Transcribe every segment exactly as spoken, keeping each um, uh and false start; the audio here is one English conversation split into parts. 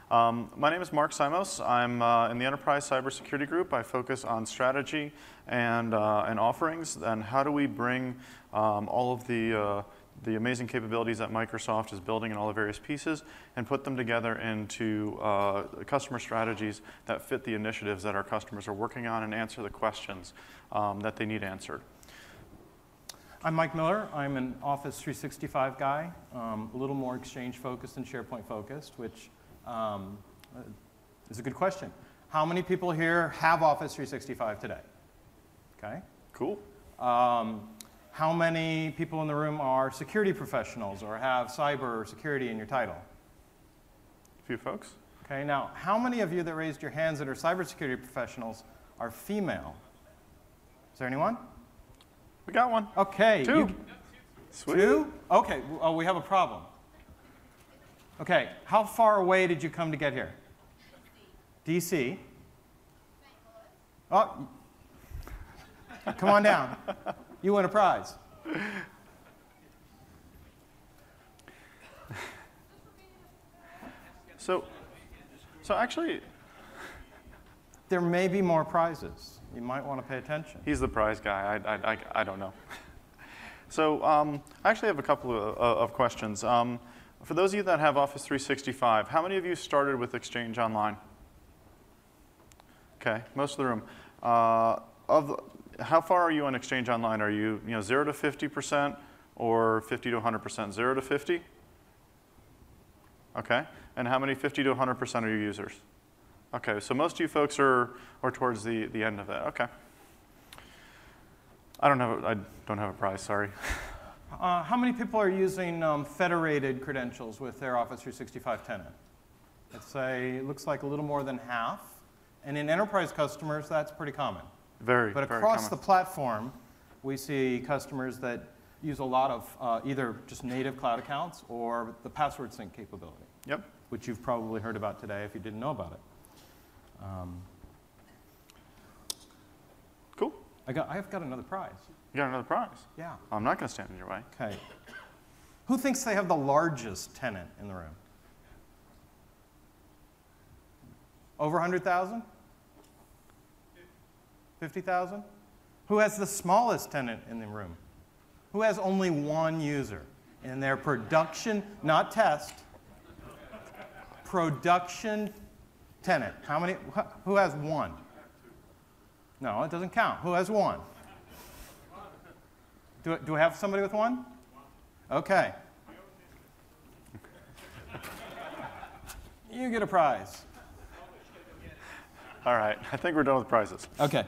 Um, my name is Mark Simos. I'm uh, in the Enterprise Cybersecurity Group. I focus on strategy and, uh, and offerings, and how do we bring um, all of the, uh, the amazing capabilities that Microsoft is building in all the various pieces and put them together into uh, customer strategies that fit the initiatives that our customers are working on and answer the questions um, that they need answered. I'm Mike Miller. I'm an Office three sixty-five guy, um, a little more Exchange focused than SharePoint focused, which um, is a good question. How many people here have Office three sixty-five today? Okay. Cool. Um, how many people in the room are security professionals or have cyber or security in your title? A few folks. Okay. Now, how many of you that raised your hands that are cybersecurity professionals are female? Is there anyone? We got one. Okay. Two. You, Sweet. Two? Okay. Oh, we have a problem. Okay. How far away did you come to get here? D C. Oh, come on down. You win a prize. So, so actually, there may be more prizes. You might want to pay attention. He's the prize guy. I, I, I, I don't know. So um, I actually have a couple of, uh, of questions. Um, for those of you that have Office three sixty-five, how many of you started with Exchange Online? Okay, most of the room. Uh, of how far are you on Exchange Online? Are you, you know, zero to fifty percent or fifty to one hundred percent? Zero to fifty? Okay. And how many fifty to one hundred percent are your users? Okay, so most of you folks are, are towards the, the end of it. Okay. I don't have a, I don't have a prize, sorry. Uh, how many people are using um, federated credentials with their Office three sixty-five tenant? Let's say it looks like a little more than half. And in enterprise customers, that's pretty common. Very, But very across common. the platform, we see customers that use a lot of uh, either just native cloud accounts or the password sync capability. Yep. Which you've probably heard about today if you didn't know about it. Um, cool. I got, I've got another prize. You got another prize? Yeah. I'm not going to stand in your way. Okay. Who thinks they have the largest tenant in the room? Over one hundred thousand? fifty thousand? Who has the smallest tenant in the room? Who has only one user in their production, not test, production tenant? How many? Who has one? No, it doesn't count. Who has one? Do, do we have somebody with one? Okay. You get a prize. All right, I think we're done with prizes. Okay.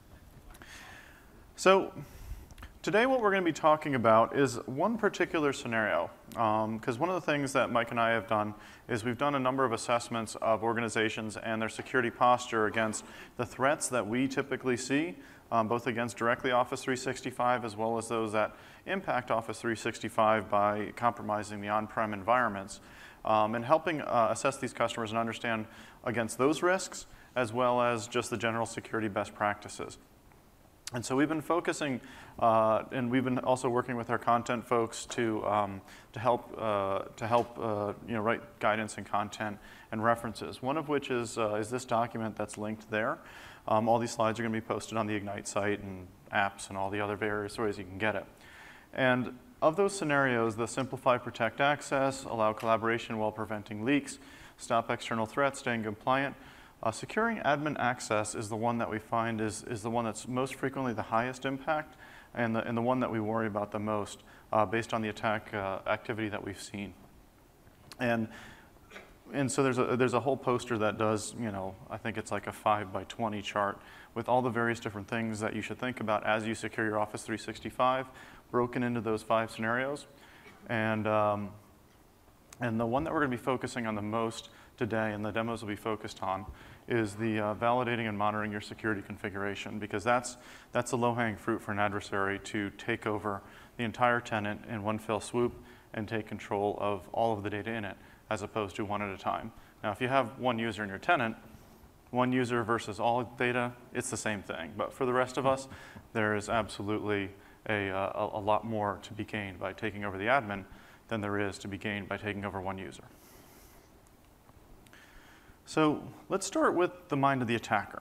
So today what we're going to be talking about is one particular scenario, because um, one of the things that Mike and I have done is we've done a number of assessments of organizations and their security posture against the threats that we typically see, um, both against directly Office three sixty-five as well as those that impact Office three sixty-five by compromising the on-prem environments, um, and helping uh, assess these customers and understand against those risks as well as just the general security best practices. And so we've been focusing, uh, and we've been also working with our content folks to um, to help uh, to help uh, you know, write guidance and content and references. One of which is uh, is this document that's linked there. Um, all these slides are going to be posted on the Ignite site and apps and all the other various ways you can get it. And of those scenarios, the simplify, protect access, allow collaboration while preventing leaks, stop external threats, staying compliant. Uh, securing admin access is the one that we find is, is the one that's most frequently the highest impact and the, and the one that we worry about the most uh, based on the attack uh, activity that we've seen. And, and so there's a, there's a whole poster that does, you know, I think it's like a five by twenty chart with all the various different things that you should think about as you secure your Office three sixty-five, broken into those five scenarios. And, um, and the one that we're going to be focusing on the most today, and the demos will be focused on, is the uh, validating and monitoring your security configuration, because that's, that's the low-hanging fruit for an adversary to take over the entire tenant in one fell swoop and take control of all of the data in it, as opposed to one at a time. Now, if you have one user in your tenant, one user versus all data, it's the same thing. But for the rest of us, there is absolutely a, uh, a lot more to be gained by taking over the admin than there is to be gained by taking over one user. So let's start with the mind of the attacker.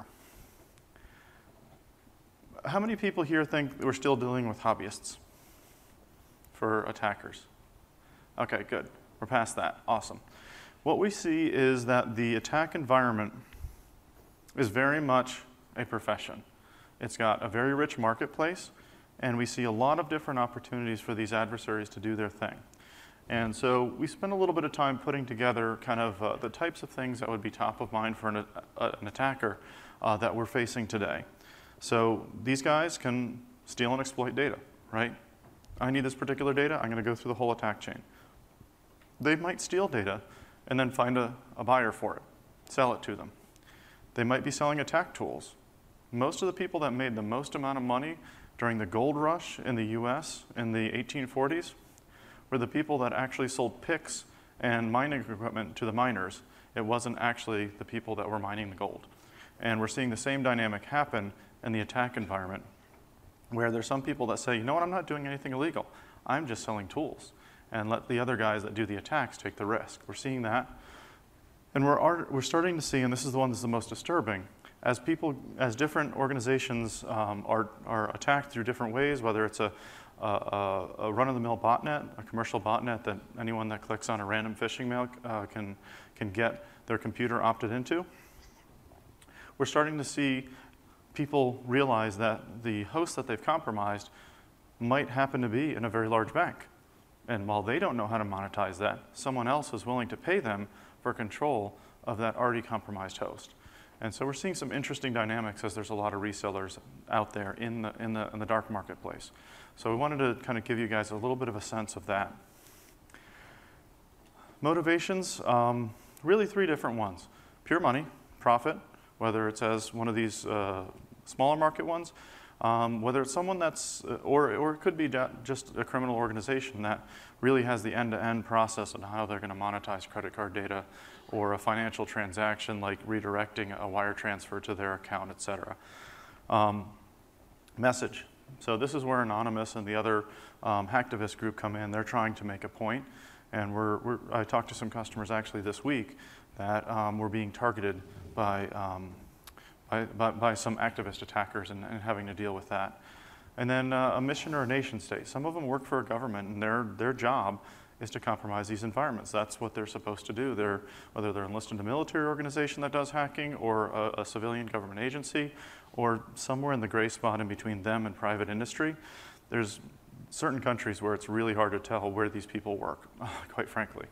How many people here think we're still dealing with hobbyists for attackers? Okay, good. We're past that. Awesome. What we see is that the attack environment is very much a profession. It's got a very rich marketplace, and we see a lot of different opportunities for these adversaries to do their thing. And so we spent a little bit of time putting together kind of uh, the types of things that would be top of mind for an, uh, an attacker uh, that we're facing today. So these guys can steal and exploit data, right? I need this particular data, I'm going to go through the whole attack chain. They might steal data and then find a, a buyer for it, sell it to them. They might be selling attack tools. Most of the people that made the most amount of money during the gold rush in the U S in the eighteen forties were the people that actually sold picks and mining equipment to the miners. It wasn't actually the people that were mining the gold. And we're seeing the same dynamic happen in the attack environment, where there's some people that say, you know what, I'm not doing anything illegal. I'm just selling tools, and let the other guys that do the attacks take the risk. We're seeing that. And we're, we're starting to see, and this is the one that's the most disturbing, as people, as different organizations um, are, are attacked through different ways, whether it's a, a, a run-of-the-mill botnet, a commercial botnet that anyone that clicks on a random phishing mail uh, can, can get their computer opted into, we're starting to see people realize that the host that they've compromised might happen to be in a very large bank. And while they don't know how to monetize that, someone else is willing to pay them for control of that already compromised host. And so we're seeing some interesting dynamics as there's a lot of resellers out there in the, in the, in the dark marketplace. So we wanted to kind of give you guys a little bit of a sense of that. Motivations, um, really three different ones. Pure money, profit, whether it's as one of these uh, smaller market ones, um, whether it's someone that's, uh, or, or it could be just a criminal organization that really has the end-to-end process on how they're going to monetize credit card data, or a financial transaction like redirecting a wire transfer to their account, et cetera. Um, message. So this is where Anonymous and the other um, hacktivist group come in. They're trying to make a point, and we're, we're, I talked to some customers actually this week that um, were being targeted by, um, by, by, by some activist attackers and, and having to deal with that. And then uh, a mission or a nation state. Some of them work for a government, and their, their job is to compromise these environments. That's what they're supposed to do. They're, whether they're enlisted in a military organization that does hacking, or a, a civilian government agency, or somewhere in the gray spot in between them and private industry, there's certain countries where it's really hard to tell where these people work, quite frankly.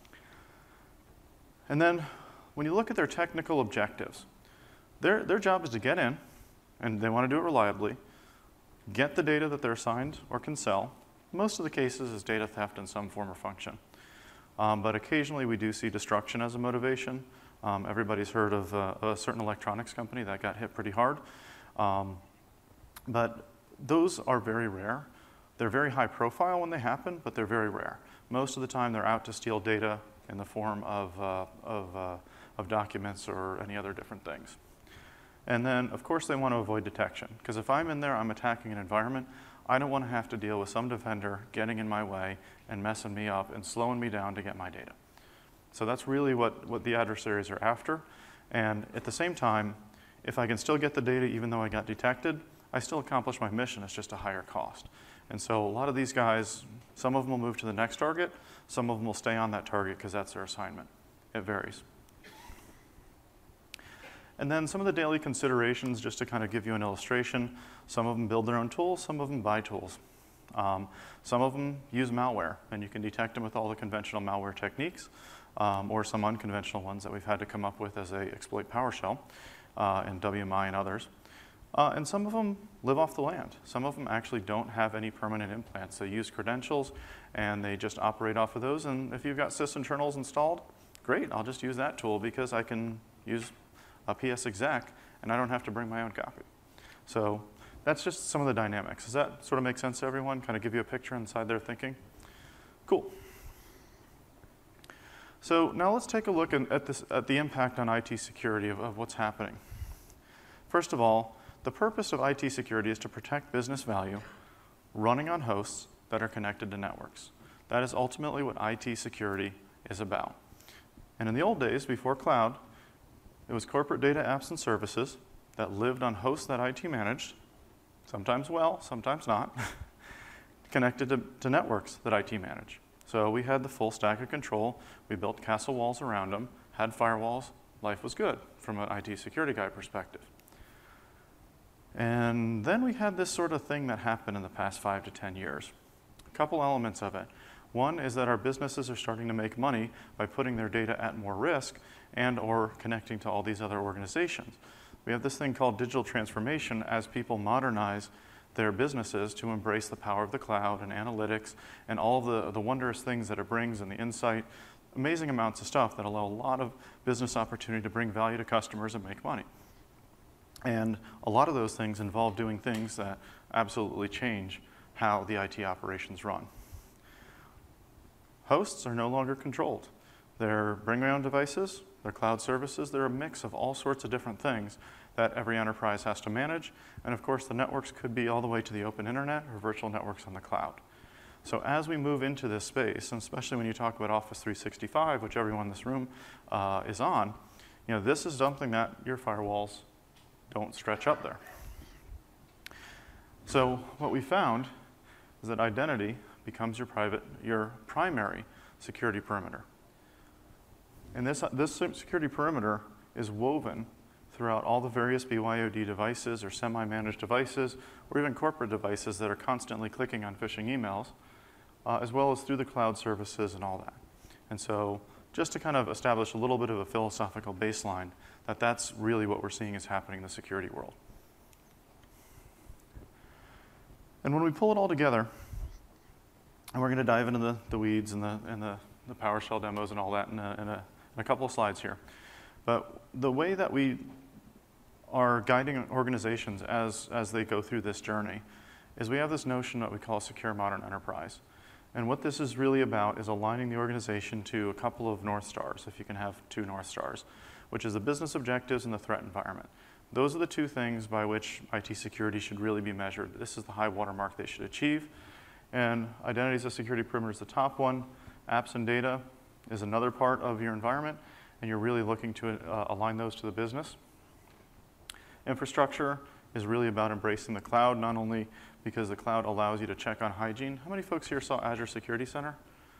And then when you look at their technical objectives, their, their job is to get in, and they want to do it reliably, get the data that they're assigned or can sell. Most of the cases is data theft in some form or function. Um, but occasionally we do see destruction as a motivation. Um, everybody's heard of uh, a certain electronics company that got hit pretty hard. Um, but those are very rare. They're very high profile when they happen, but they're very rare. Most of the time they're out to steal data in the form of, uh, of, uh, of documents or any other different things. And then, of course, they want to avoid detection. Because if I'm in there, I'm attacking an environment, I don't want to have to deal with some defender getting in my way and messing me up and slowing me down to get my data. So that's really what, what the adversaries are after. And at the same time, if I can still get the data even though I got detected, I still accomplish my mission. It's just a higher cost. And so a lot of these guys, some of them will move to the next target. Some of them will stay on that target because that's their assignment. It varies. And then some of the daily considerations, just to kind of give you an illustration. Some of them build their own tools, some of them buy tools. Um, some of them use malware, and you can detect them with all the conventional malware techniques, um, or some unconventional ones that we've had to come up with as a exploit PowerShell, uh, and W M I and others. Uh, and some of them live off the land. Some of them actually don't have any permanent implants. They use credentials, and they just operate off of those. And if you've got sysinternals installed, great, I'll just use that tool because I can use a P S exec, and I don't have to bring my own copy. So that's just some of the dynamics. Does that sort of make sense to everyone? Kind of give you a picture inside their thinking? Cool. So now let's take a look at, this, at the impact on I T security of, of what's happening. First of all, the purpose of I T security is to protect business value running on hosts that are connected to networks. That is ultimately what I T security is about. And in the old days, before cloud, It was corporate data apps and services that lived on hosts that I T managed, sometimes well, sometimes not, connected to, to networks that I T managed. So we had the full stack of control. We built castle walls around them, had firewalls. Life was good from an I T security guy perspective. And then we had this sort of thing that happened in the past five to ten years. A couple elements of it. One is that our businesses are starting to make money by putting their data at more risk and or connecting to all these other organizations. We have this thing called digital transformation as people modernize their businesses to embrace the power of the cloud and analytics and all the, the wondrous things that it brings and the insight, amazing amounts of stuff that allow a lot of business opportunity to bring value to customers and make money. And a lot of those things involve doing things that absolutely change how the I T operations run. Hosts are no longer controlled. They're bring your own devices, they're cloud services, they're a mix of all sorts of different things that every enterprise has to manage. And of course, the networks could be all the way to the open internet or virtual networks on the cloud. So as we move into this space, and especially when you talk about Office three sixty-five, which everyone in this room uh, is on, you know, this is something that your firewalls don't stretch up there. So what we found is that identity becomes your private, your primary security perimeter. And this, this security perimeter is woven throughout all the various B Y O D devices or semi-managed devices or even corporate devices that are constantly clicking on phishing emails, uh, as well as through the cloud services and all that. And so just to kind of establish a little bit of a philosophical baseline that that's really what we're seeing is happening in the security world. And when we pull it all together, and we're going to dive into the, the weeds and the, and the, the PowerShell demos and all that in a, in, a, in a couple of slides here. But the way that we are guiding organizations as, as they go through this journey is we have this notion that we call a secure modern enterprise. And what this is really about is aligning the organization to a couple of North Stars, if you can have two North Stars, which is the business objectives and the threat environment. Those are the two things by which I T security should really be measured. This is the high watermark they should achieve. And identity as a security perimeter is the top one. Apps and data is another part of your environment, and you're really looking to uh, align those to the business. Infrastructure is really about embracing the cloud, not only because the cloud allows you to check on hygiene. How many folks here saw Azure Security Center?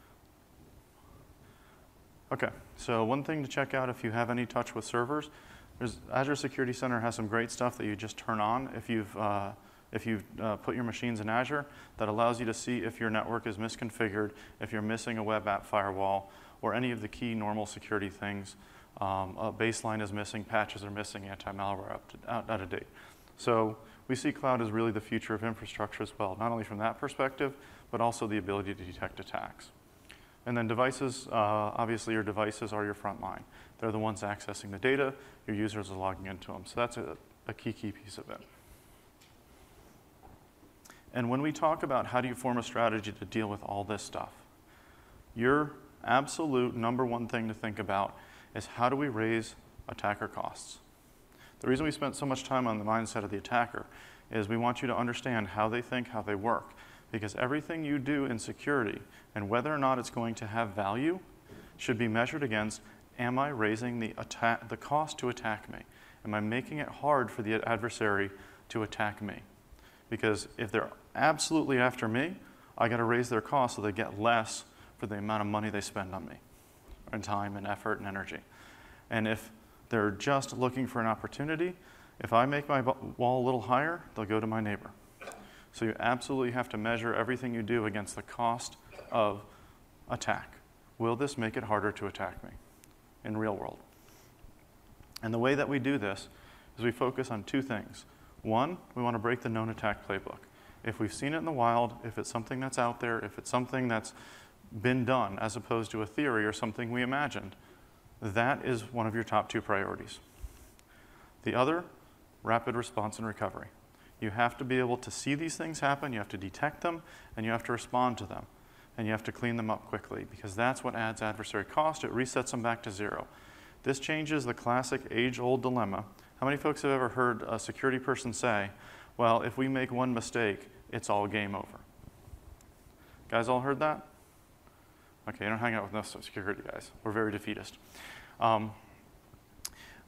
Okay, so one thing to check out if you have any touch with servers, there's Azure Security Center has some great stuff that you just turn on if you've uh, if you've uh, put your machines in Azure that allows you to see if your network is misconfigured, if you're missing a web app firewall, or any of the key normal security things. Um, a baseline is missing, patches are missing, anti-malware up to, out, out of date. So we see cloud as really the future of infrastructure as well, not only from that perspective, but also the ability to detect attacks. And then devices, uh, obviously your devices are your front line. They're the ones accessing the data, your users are logging into them. So that's a, a key, key piece of it. And when we talk about how do you form a strategy to deal with all this stuff, your absolute number one thing to think about is how do we raise attacker costs? The reason we spent so much time on the mindset of the attacker is we want you to understand how they think, how they work. Because everything you do in security and whether or not it's going to have value should be measured against, am I raising the, attack, the cost to attack me? Am I making it hard for the adversary to attack me? Because if they're absolutely after me, I got to raise their cost so they get less for the amount of money they spend on me, and time and effort and energy. And if they're just looking for an opportunity, if I make my wall a little higher, they'll go to my neighbor. So you absolutely have to measure everything you do against the cost of attack. Will this make it harder to attack me in real world? And the way that we do this is we focus on two things. One, we want to break the known attack playbook. If we've seen it in the wild, if it's something that's out there, if it's something that's been done as opposed to a theory or something we imagined, that is one of your top two priorities. The other, rapid response and recovery. You have to be able to see these things happen, you have to detect them, and you have to respond to them. And you have to clean them up quickly, because that's what adds adversary cost. It resets them back to zero. This changes the classic age-old dilemma. How many folks have ever heard a security person say, well, if we make one mistake, it's all game over? Guys all heard that? Okay, you don't hang out with no security guys. We're very defeatist. Um,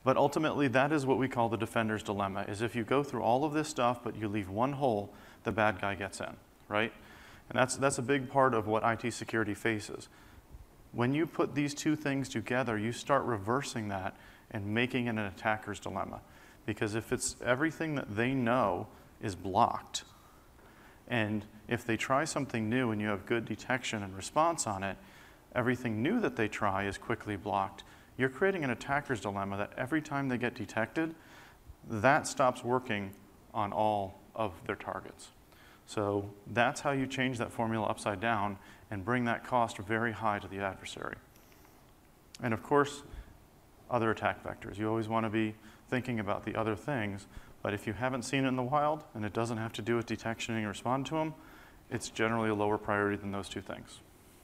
But ultimately, that is what we call the defender's dilemma, is if you go through all of this stuff, but you leave one hole, the bad guy gets in, right? And that's, that's a big part of what I T security faces. When you put these two things together, you start reversing that and making it an attacker's dilemma. Because if it's everything that they know is blocked, and if they try something new and you have good detection and response on it, everything new that they try is quickly blocked. You're creating an attacker's dilemma that every time they get detected, that stops working on all of their targets. So that's how you change that formula upside down and bring that cost very high to the adversary. And of course, other attack vectors. You always want to be thinking about the other things, but if you haven't seen it in the wild and it doesn't have to do with detection and you respond to them, it's generally a lower priority than those two things.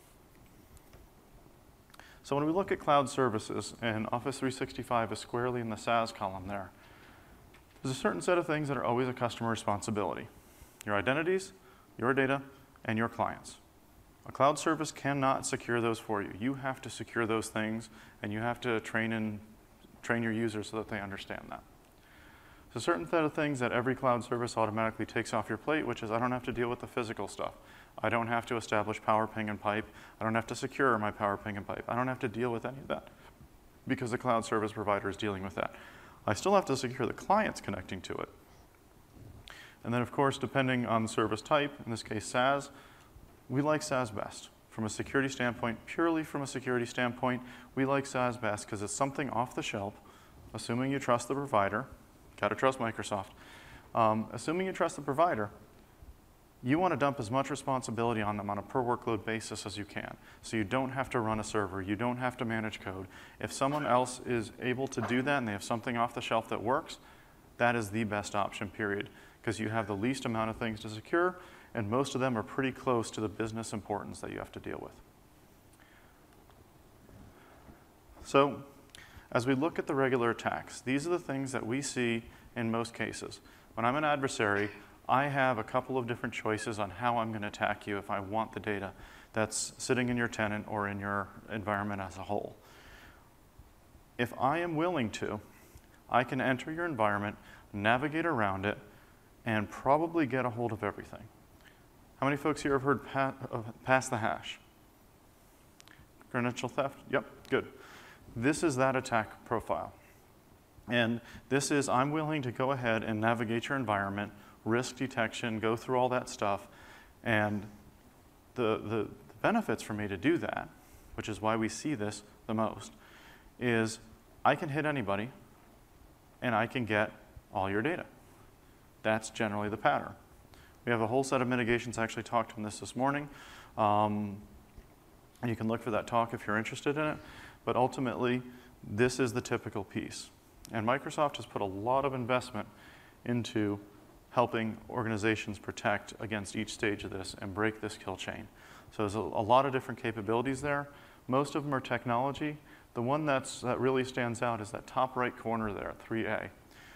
So when we look at cloud services, and Office three sixty-five is squarely in the SaaS column there, there's a certain set of things that are always a customer responsibility. Your identities, your data, and your clients. A cloud service cannot secure those for you. You have to secure those things, and you have to train, and, train your users so that they understand that. There's a certain set of things that every cloud service automatically takes off your plate, which is I don't have to deal with the physical stuff. I don't have to establish PowerPing and pipe. I don't have to secure my PowerPing and pipe. I don't have to deal with any of that because the cloud service provider is dealing with that. I still have to secure the clients connecting to it. And then, of course, depending on the service type, in this case SaaS, we like SaaS best. From a security standpoint, purely from a security standpoint, we like SaaS best because it's something off the shelf, assuming you trust the provider. Gotta trust Microsoft. Um, assuming you trust the provider, you want to dump as much responsibility on them on a per workload basis as you can. So you don't have to run a server. You don't have to manage code. If someone else is able to do that and they have something off the shelf that works, that is the best option, period. Because you have the least amount of things to secure, and most of them are pretty close to the business importance that you have to deal with. So as we look at the regular attacks, these are the things that we see in most cases. When I'm an adversary, I have a couple of different choices on how I'm going to attack you if I want the data that's sitting in your tenant or in your environment as a whole. If I am willing to, I can enter your environment, navigate around it, and probably get a hold of everything. How many folks here have heard pa uh, pass the hash? Credential theft? Yep, good. This is that attack profile. And this is, I'm willing to go ahead and navigate your environment, risk detection, go through all that stuff. And the, the benefits for me to do that, which is why we see this the most, is I can hit anybody and I can get all your data. That's generally the pattern. We have a whole set of mitigations. I actually talked on this this morning. Um, and you can look for that talk if you're interested in it. But ultimately, this is the typical piece. And Microsoft has put a lot of investment into helping organizations protect against each stage of this and break this kill chain. So there's a, a lot of different capabilities there. Most of them are technology. The one that's, that really stands out is that top right corner there, three A.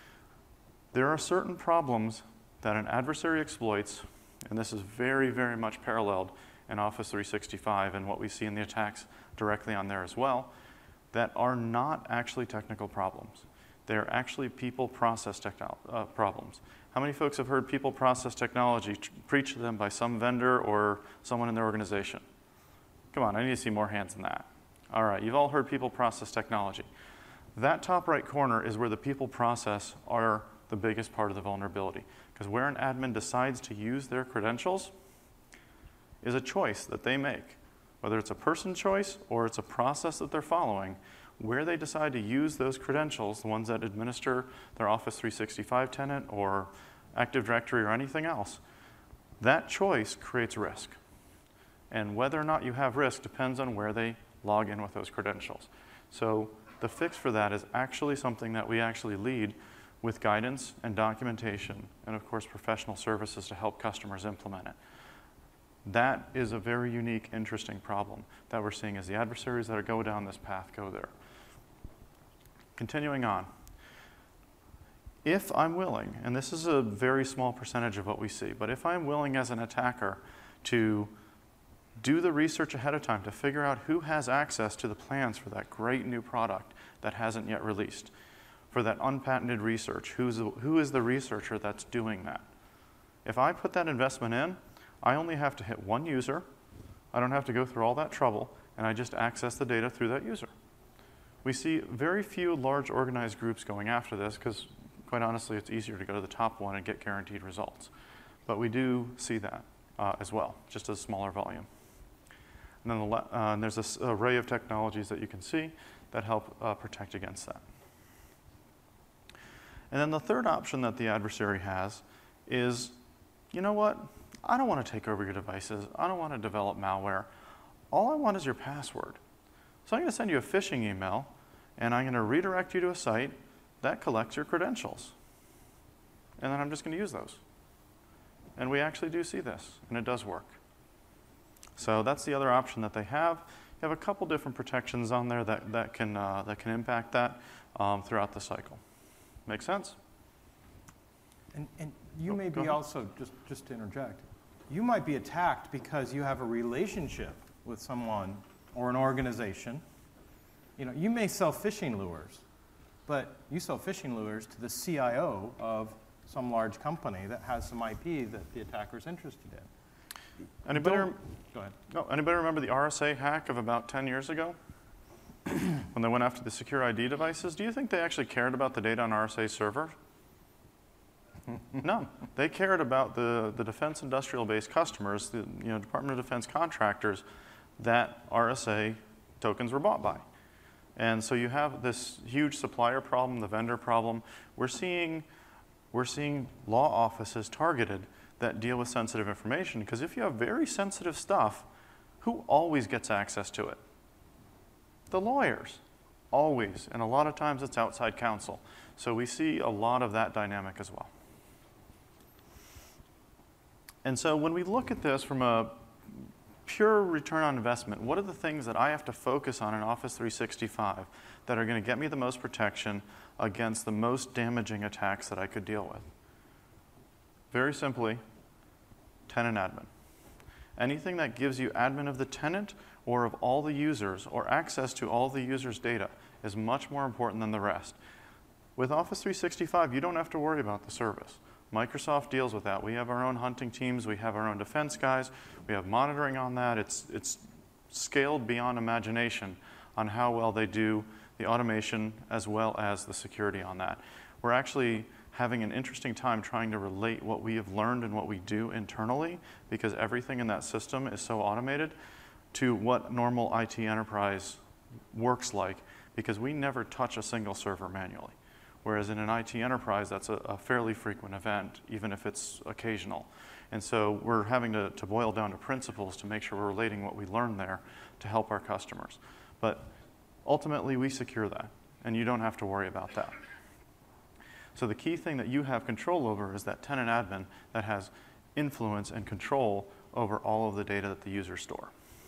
There are certain problems that an adversary exploits, and this is very, very much paralleled in Office three sixty-five and what we see in the attacks directly on there as well, that are not actually technical problems. They're actually people process uh, problems. How many folks have heard people process technology preached to them by some vendor or someone in their organization? Come on, I need to see more hands than that. All right, you've all heard people process technology. That top right corner is where the people process are the biggest part of the vulnerability. Because where an admin decides to use their credentials is a choice that they make. Whether it's a person choice or it's a process that they're following, where they decide to use those credentials, the ones that administer their Office three sixty-five tenant or Active Directory or anything else, that choice creates risk. And whether or not you have risk depends on where they log in with those credentials. So the fix for that is actually something that we actually lead with guidance and documentation, and of course professional services to help customers implement it. That is a very unique, interesting problem that we're seeing as the adversaries that are go down this path go there. Continuing on. If I'm willing, and this is a very small percentage of what we see, but if I'm willing as an attacker to do the research ahead of time to figure out who has access to the plans for that great new product that hasn't yet released, for that unpatented research. Who's the, who is the researcher that's doing that? If I put that investment in, I only have to hit one user. I don't have to go through all that trouble, and I just access the data through that user. We see very few large organized groups going after this because, quite honestly, it's easier to go to the top one and get guaranteed results. But we do see that uh, as well, just a smaller volume. And then the, uh, and there's this array of technologies that you can see that help uh, protect against that. And then the third option that the adversary has is, you know what? I don't want to take over your devices. I don't want to develop malware. All I want is your password. So I'm going to send you a phishing email, and I'm going to redirect you to a site that collects your credentials. And then I'm just going to use those. And we actually do see this, and it does work. So that's the other option that they have. You have a couple different protections on there that, that, can, uh, that can impact that um, throughout the cycle. Make sense? And, and you Oh, may go be ahead. also, just, just to interject, you might be attacked because you have a relationship with someone or an organization. You know, you may sell phishing lures, but you sell phishing lures to the C I O of some large company that has some I P that the attacker's interested in. Anybody, Don't- rem- Go ahead. oh, anybody remember the R S A hack of about ten years ago? When they went after the secure I D devices? Do you think they actually cared about the data on R S A server? No. They cared about the, the defense industrial-based customers, the you know, Department of Defense contractors that R S A tokens were bought by. And so you have this huge supplier problem, the vendor problem. We're seeing, we're seeing law offices targeted that deal with sensitive information, because if you have very sensitive stuff, who always gets access to it? The lawyers, always. And a lot of times it's outside counsel. So we see a lot of that dynamic as well. And so when we look at this from a pure return on investment, what are the things that I have to focus on in Office three sixty-five that are going to get me the most protection against the most damaging attacks that I could deal with? Very simply, tenant admin. Anything that gives you admin of the tenant or of all the users or access to all the users' data is much more important than the rest. With Office three sixty-five, you don't have to worry about the service. Microsoft deals with that. We have our own hunting teams. We have our own defense guys. We have monitoring on that. It's, it's scaled beyond imagination on how well they do the automation as well as the security on that. We're actually having an interesting time trying to relate what we have learned and what we do internally, because everything in that system is so automated, to what normal I T enterprise works like, because we never touch a single server manually. Whereas in an I T enterprise, that's a, a fairly frequent event, even if it's occasional. And so we're having to, to boil down to principles to make sure we're relating what we learn there to help our customers. But ultimately, we secure that, and you don't have to worry about that. So the key thing that you have control over is that tenant admin that has influence and control over all of the data that the users store.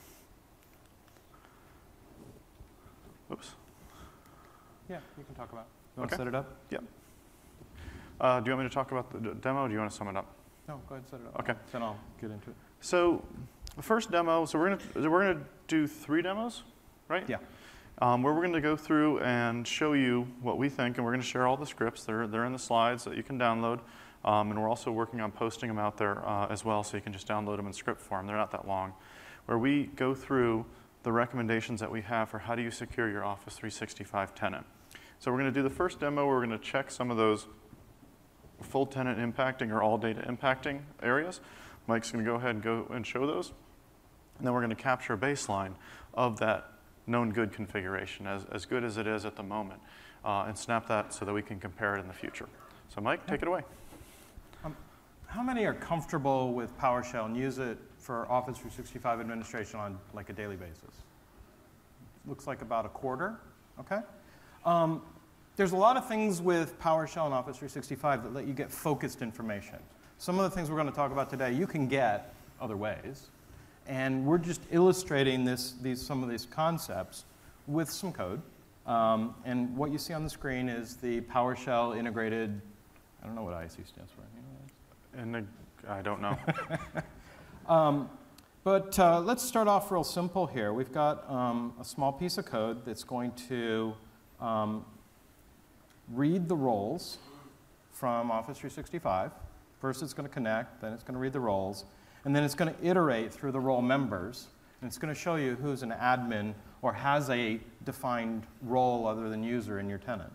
Oops. Yeah, you can talk about it. You want Okay. to set it up? Yep. Uh, do you want me to talk about the d- demo, or do you want to sum it up? No, go ahead and set it up. Okay. Then I'll get into it. So the first demo, so we're gonna we're gonna do three demos, right? Yeah. Um, where we're going to go through and show you what we think, and we're going to share all the scripts. They're they're in the slides that you can download, um, and we're also working on posting them out there uh, as well, so you can just download them in script form. They're not that long. Where we go through the recommendations that we have for how do you secure your Office three sixty-five tenant. So we're going to do the first demo. We're going to check some of those full tenant impacting or all data impacting areas. Mike's going to go ahead and go and show those. And then we're going to capture a baseline of that known good configuration, as, as good as it is at the moment, uh, and snap that so that we can compare it in the future. So Mike, take it away. Um, how many are comfortable with PowerShell and use it for Office three sixty-five administration on like a daily basis? Looks like about a quarter, okay? Um, there's a lot of things with PowerShell and Office three sixty-five that let you get focused information. Some of the things we're going to talk about today you can get other ways. And we're just illustrating this, these, some of these concepts with some code. Um, and what you see on the screen is the PowerShell integrated, I don't know what I S E stands for. And the, I don't know. Um, but uh, let's start off real simple here. We've got um, a small piece of code that's going to um, read the roles from Office three sixty-five. First it's going to connect, then it's going to read the roles, and then it's going to iterate through the role members, and it's going to show you who's an admin or has a defined role other than user in your tenant.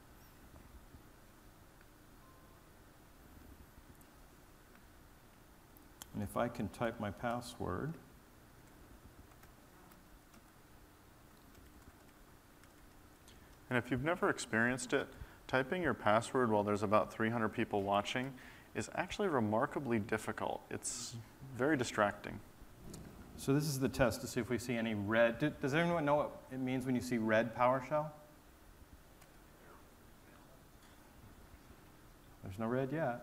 And if I can type my password, and if you've never experienced it, typing your password while there's about three hundred people watching is actually remarkably difficult. It's very distracting. so this is the test to see if we see any red. Do- Does anyone know what it means when you see red PowerShell? There's no red yet.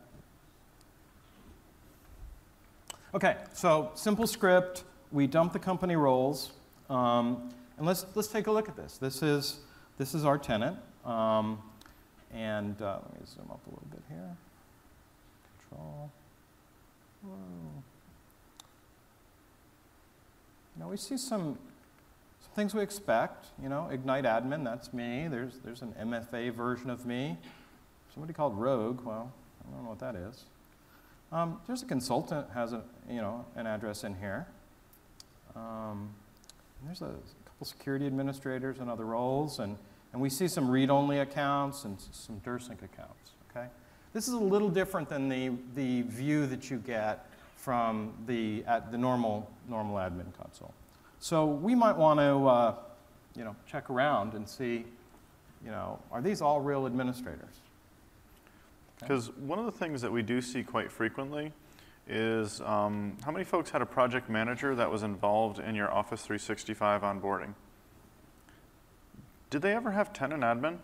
Okay, so simple script. We dump the company roles, um, and let's let's take a look at this. This is this is our tenant, um, and uh, let me zoom up a little bit here. Control. Whoa. Now we see some some things we expect. You know, Ignite admin. That's me. There's there's an M F A version of me. Somebody called Rogue. Well, I don't know what that is. Um, there's a consultant has a you know an address in here. Um, and there's a couple security administrators and other roles, and and we see some read-only accounts and some DirSync accounts. Okay, this is a little different than the the view that you get from the at the normal normal admin console. So we might want to uh, you know check around and see you know are these all real administrators? Because one of the things that we do see quite frequently is um, how many folks had a project manager that was involved in your Office three sixty-five onboarding? Did they ever have tenant admin?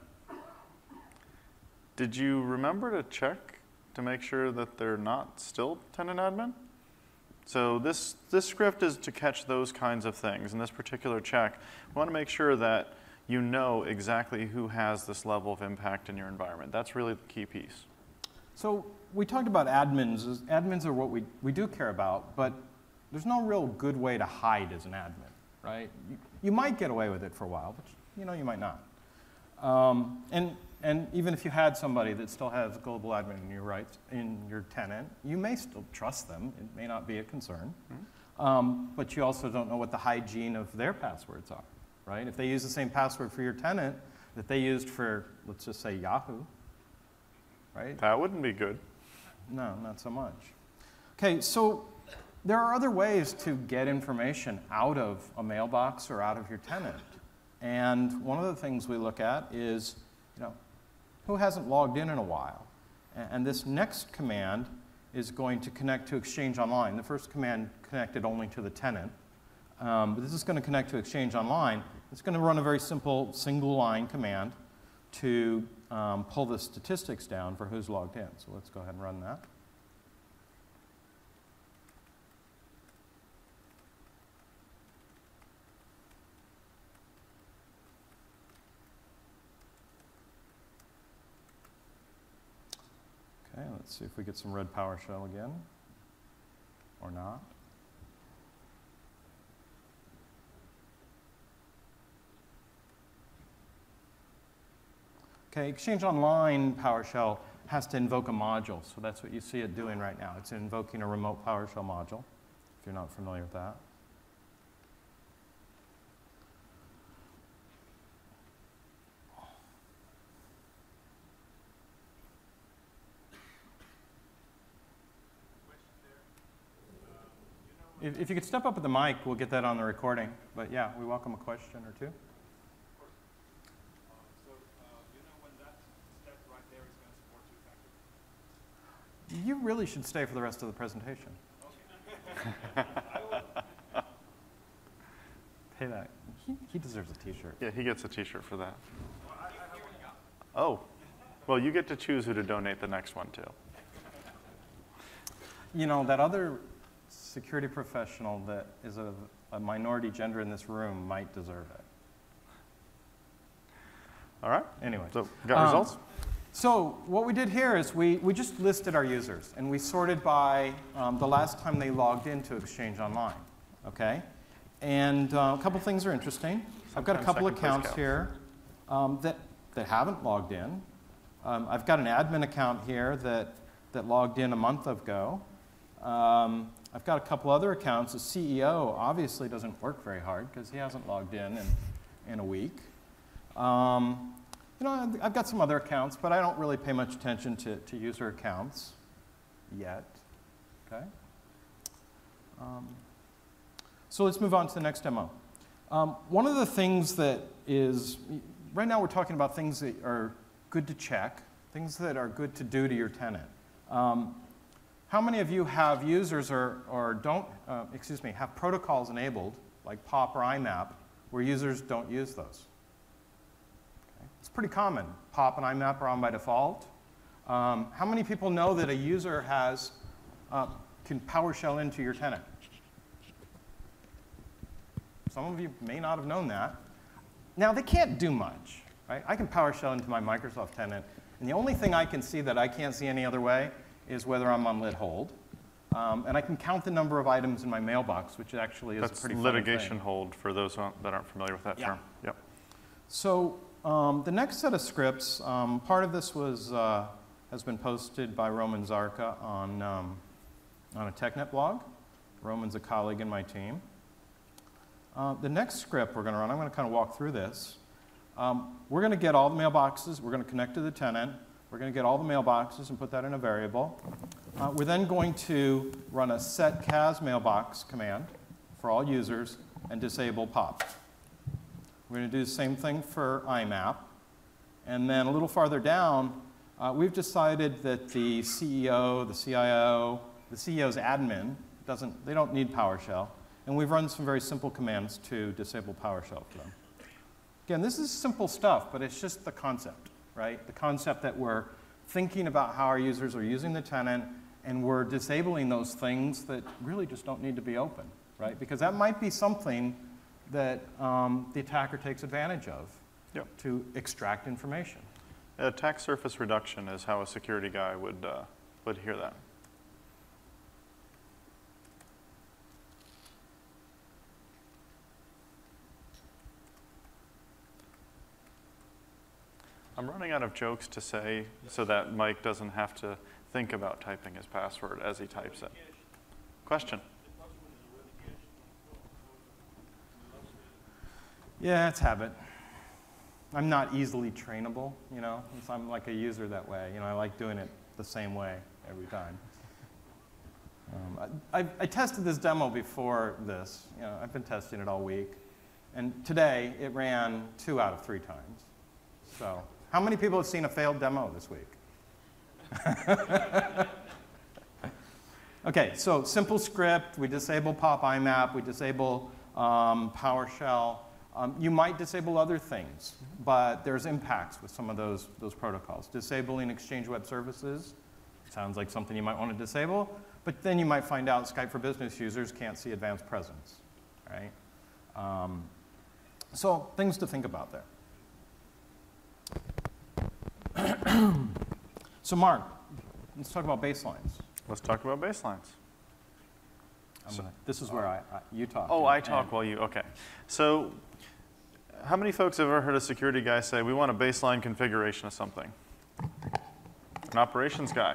Did you remember to check to make sure that they're not still tenant admin? So this, this script is to catch those kinds of things. In this particular check, we want to make sure that you know exactly who has this level of impact in your environment. That's really the key piece. So we talked about admins. Admins are what we, we do care about, but there's no real good way to hide as an admin, right? You, you might get away with it for a while, but you know you might not. Um, and, and even if you had somebody that still has global admin in your rights, in your tenant, you may still trust them. It may not be a concern. Mm-hmm. um, but you also don't know what the hygiene of their passwords are, right? If they use the same password for your tenant that they used for, let's just say, Yahoo, right? That wouldn't be good. No, not so much. Okay, so there are other ways to get information out of a mailbox or out of your tenant. And one of the things we look at is, you know, who hasn't logged in in a while? And this next command is going to connect to Exchange Online. The first command connected only to the tenant. Um, but this is going to connect to Exchange Online. It's going to run a very simple single line command to um, pull the statistics down for who's logged in. So let's go ahead and run that. Okay, let's see if we get some red PowerShell again, or not. Okay, Exchange Online PowerShell has to invoke a module, so that's what you see it doing right now. It's invoking a remote PowerShell module, if you're not familiar with that. If, if you could step up at the mic, we'll get that on the recording. But yeah, we welcome a question or two. You really should stay for the rest of the presentation. Okay. Pay that. He, he deserves a T-shirt. Yeah, he gets a T-shirt for that. Oh, well, you get to choose who to donate the next one to. You know, that other security professional that is a, a minority gender in this room might deserve it. All right. Anyway. So, got um, results? So what we did here is we, we just listed our users, and we sorted by um, the last time they logged into Exchange Online, okay? And uh, a couple things are interesting. I've got a couple accounts here um, that, that haven't logged in. Um, I've got an admin account here that, that logged in a month ago. Um, I've got a couple other accounts. The C E O obviously doesn't work very hard because he hasn't logged in in, in a week. Um, you know, I've got some other accounts, but I don't really pay much attention to, to user accounts yet. Okay. Um, so let's move on to the next demo. Um, one of the things that is, right now we're talking about things that are good to check, things that are good to do to your tenant. Um, how many of you have users or, or don't, uh, excuse me, have protocols enabled, like POP or I MAP, where users don't use those? Okay. It's pretty common. POP and I MAP are on by default. Um, how many people know that a user has, uh, can PowerShell into your tenant? Some of you may not have known that. Now, they can't do much, right? I can PowerShell into my Microsoft tenant, and the only thing I can see that I can't see any other way is whether I'm on lit hold. Um, and I can count the number of items in my mailbox, which actually is That's a pretty funny litigation thing. hold for those who aren't- that aren't familiar with that Yeah. term. Yep. So um, the next set of scripts, um, part of this was, uh, has been posted by Roman Zarka on, um, on a TechNet blog. Roman's a colleague in my team. Uh, the next script we're going to run, I'm going to kind of walk through this. Um, we're going to get all the mailboxes. We're going to connect to the tenant. We're going to get all the mailboxes and put that in a variable. Uh, we're then going to run a set C A S mailbox command for all users and disable POP. We're going to do the same thing for I MAP. And then a little farther down, uh, we've decided that the C E O, the C I O, the C E O's admin, doesn't, they don't need PowerShell. And we've run some very simple commands to disable PowerShell for them. Again, this is simple stuff, but it's just the concept, right? The concept that we're thinking about how our users are using the tenant, and we're disabling those things that really just don't need to be open, right? Because that might be something that um, the attacker takes advantage of Yep. to extract information. Attack surface reduction is how a security guy would, uh, would hear that. I'm running out of jokes to say so that Mike doesn't have to think about typing his password as he types it. Question? Yeah, it's habit. I'm not easily trainable, you know. I'm like a user that way. You know, I like doing it the same way every time. Um, I, I, I tested this demo before this. You know, I've been testing it all week. And today, it ran two out of three times. So, how many people have seen a failed demo this week? Okay, so simple script. We disable POP I MAP. We disable um, PowerShell. Um, you might disable other things, but there's impacts with some of those, those protocols. Disabling Exchange Web Services sounds like something you might want to disable, but then you might find out Skype for Business users can't see advanced presence, right? Um, so things to think about there. So Mark, let's talk about baselines. Let's talk about baselines. I'm So- gonna, this is where I, I, you talk. Oh, and- I talk and- while you, okay. So how many folks have ever heard a security guy say, we want a baseline configuration of something? An operations guy.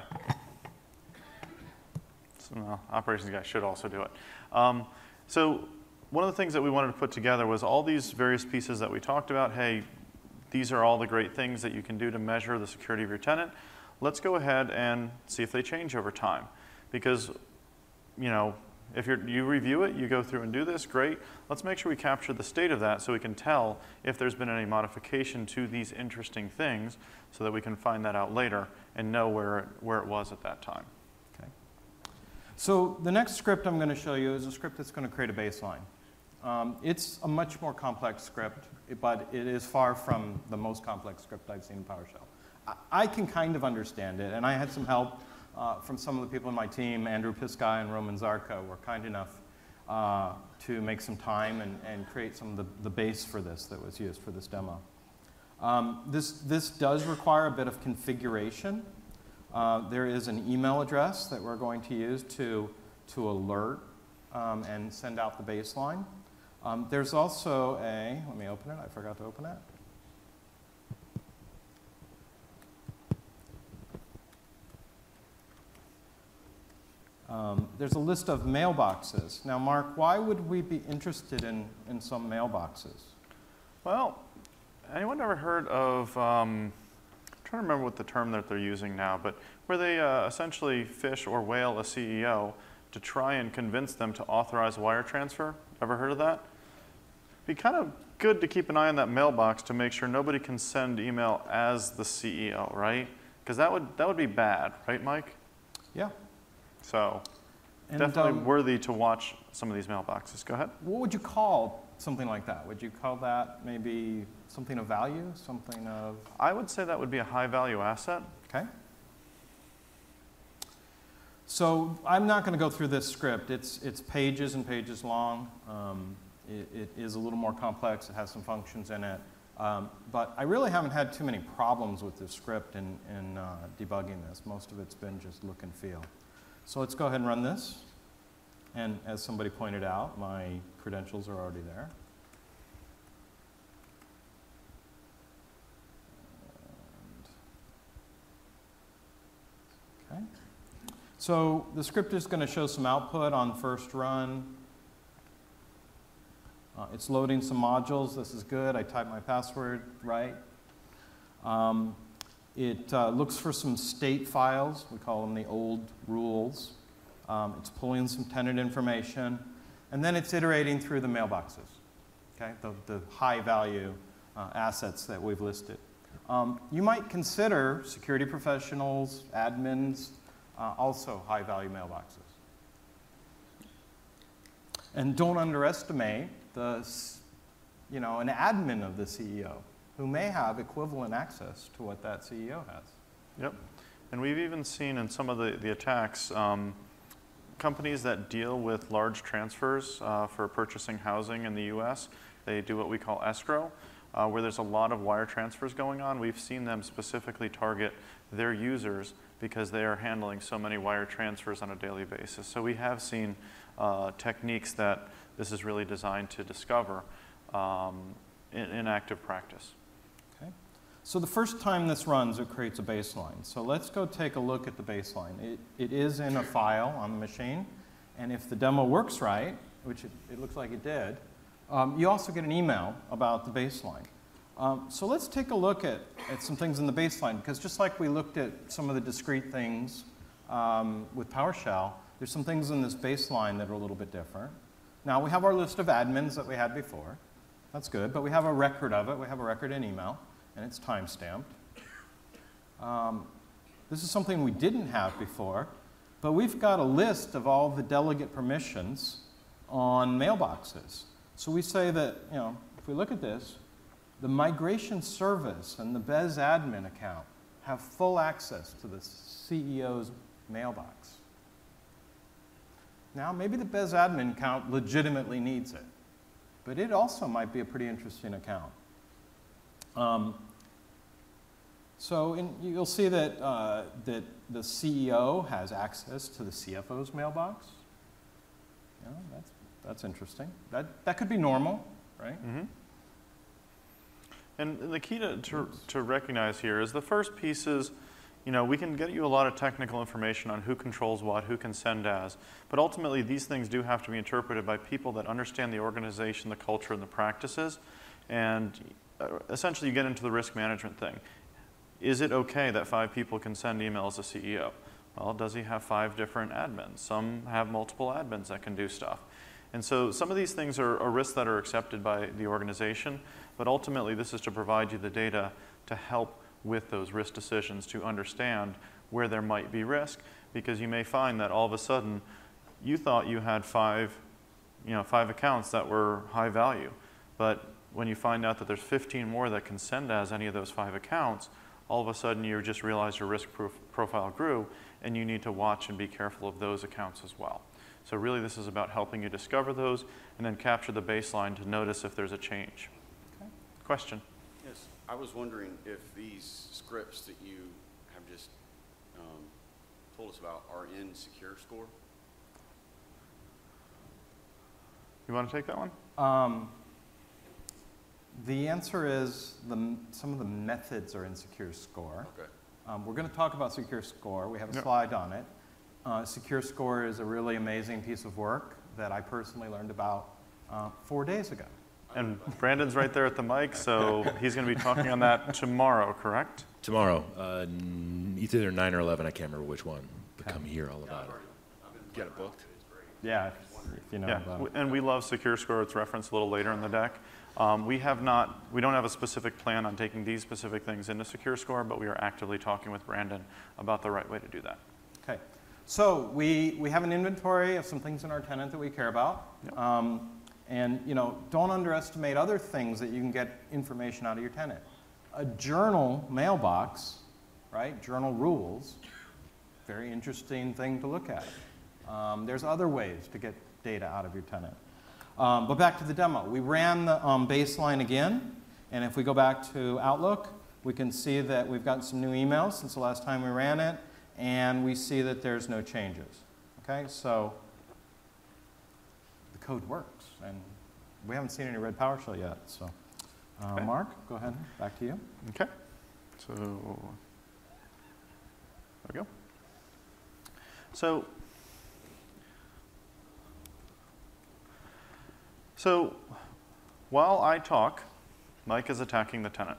So, no, operations guy should also do it. Um, so one of the things that we wanted to put together was all these various pieces that we talked about. Hey, these are all the great things that you can do to measure the security of your tenant. Let's go ahead and see if they change over time. Because, you know, if you're, you review it, you go through and do this, great. Let's make sure we capture the state of that so we can tell if there's been any modification to these interesting things so that we can find that out later and know where it, where it was at that time. Okay. So the next script I'm going to show you is a script that's going to create a baseline. Um, it's a much more complex script, but it is far from the most complex script I've seen in PowerShell. I, I can kind of understand it, and I had some help uh, from some of the people in my team. Andrew Piskai and Roman Zarka were kind enough uh, to make some time and, and create some of the, the base for this that was used for this demo. Um, this, this does require a bit of configuration. Uh, there is an email address that we're going to use to, to alert um, and send out the baseline. Um, there's also a, let me open it, I forgot to open it. there's a list of mailboxes. Now, Mark, why would we be interested in, in some mailboxes? Well, anyone ever heard of, um, I'm trying to remember what the term that they're using now, but where they uh, essentially fish or whale a C E O to try and convince them to authorize wire transfer? Ever heard of that? Be kind of good to keep an eye on that mailbox to make sure nobody can send email as the C E O, right? Because that would, that would be bad, right, Mike? Yeah. So And, definitely um, worthy to watch some of these mailboxes. Go ahead. What would you call something like that? Would you call that maybe something of value, something of, I would say that would be a high value asset. okay? So I'm not going to go through this script. It's, it's pages and pages long. Um, it, it is a little more complex. It has some functions in it. Um, but I really haven't had too many problems with this script in, in uh, debugging this. Most of it's been just look and feel. So let's go ahead and run this. And as somebody pointed out, my credentials are already there. And, okay. So the script is going to show some output on first run. Uh, it's loading some modules. This is good. I typed my password right. Um, it uh, looks for some state files. We call them the old rules. Um, it's pulling some tenant information. And then it's iterating through the mailboxes, okay? The, the high value uh, assets that we've listed. Um, you might consider security professionals, admins, uh, also high value mailboxes. And don't underestimate the, you know, an admin of the C E O who may have equivalent access to what that C E O has. Yep. And we've even seen in some of the, the attacks, um, companies that deal with large transfers uh, for purchasing housing in the U S, they do what we call escrow, uh, where there's a lot of wire transfers going on. We've seen them specifically target their users because they are handling so many wire transfers on a daily basis. So we have seen uh, techniques that this is really designed to discover um, in, in active practice. Okay. So the first time this runs, it creates a baseline. So let's go take a look at the baseline. It, it is in a file on the machine, and if the demo works right, which it, it looks like it did, um, you also get an email about the baseline. Um, so let's take a look at, at some things in the baseline, because just like we looked at some of the discrete things um, with PowerShell, there's some things in this baseline that are a little bit different. Now, we have our list of admins that we had before. That's good, but we have a record of it. We have a record in email, and it's time-stamped. Um, this is something we didn't have before, but we've got a list of all the delegate permissions on mailboxes. So we say that, you know, if we look at this, the migration service and the Bez admin account have full access to the C E O's mailbox. Now, maybe the Bez admin account legitimately needs it, but it also might be a pretty interesting account. Um, so in, you'll see that, uh, that the C E O has access to the C F O's mailbox. You know, that's, that's interesting. That, that could be normal, right? Mm-hmm. And the key to, to, to recognize here is the first piece is, you know, we can get you a lot of technical information on who controls what, who can send as, but ultimately these things do have to be interpreted by people that understand the organization, the culture, and the practices, and uh, essentially you get into the risk management thing. Is it okay that five people can send emails as C E O? Well, does he have five different admins? Some have multiple admins that can do stuff. And so some of these things are, are risks that are accepted by the organization, but ultimately this is to provide you the data to help with those risk decisions, to understand where there might be risk, because you may find that all of a sudden you thought you had five, you know, five accounts that were high value, but when you find out that there's fifteen more that can send as any of those five accounts, all of a sudden you just realize your risk prof profile grew, and you need to watch and be careful of those accounts as well. So really this is about helping you discover those and then capture the baseline to notice if there's a change. Okay. Question? Yes, I was wondering if these scripts that you have just um, told us about are in SecureScore? You want to take that one? Um, the answer is the, some of the methods are in SecureScore. Okay. Um, we're going to talk about SecureScore. We have a Yep. slide on it. Uh, SecureScore is a really amazing piece of work that I personally learned about uh, four days ago. And Brandon's right there at the mic, so he's going to be talking on that tomorrow, correct? Tomorrow, uh, n- either nine or eleven, I can't remember which one, but come hear all about it. Got it booked? Yeah, if, if you know Yeah, about w- it. and we love SecureScore. It's referenced a little later in the deck. Um, we have not, we don't have a specific plan on taking these specific things into SecureScore, but we are actively talking with Brandon about the right way to do that. Okay, so we, we have an inventory of some things in our tenant that we care about. Yep. Um, and you know, don't underestimate other things that you can get information out of your tenant. A journal mailbox, right? Journal rules, very interesting thing to look at. Um, there's other ways to get data out of your tenant. Um, but back to the demo. We ran the um, baseline again, and if we go back to Outlook, we can see that we've gotten some new emails since the last time we ran it, and we see that there's no changes. Okay, so the code works, and we haven't seen any red PowerShell yet. So, uh, Okay. Mark, go ahead. Back to you. Okay, so there we go. So, so while I talk, Mike is attacking the tenant.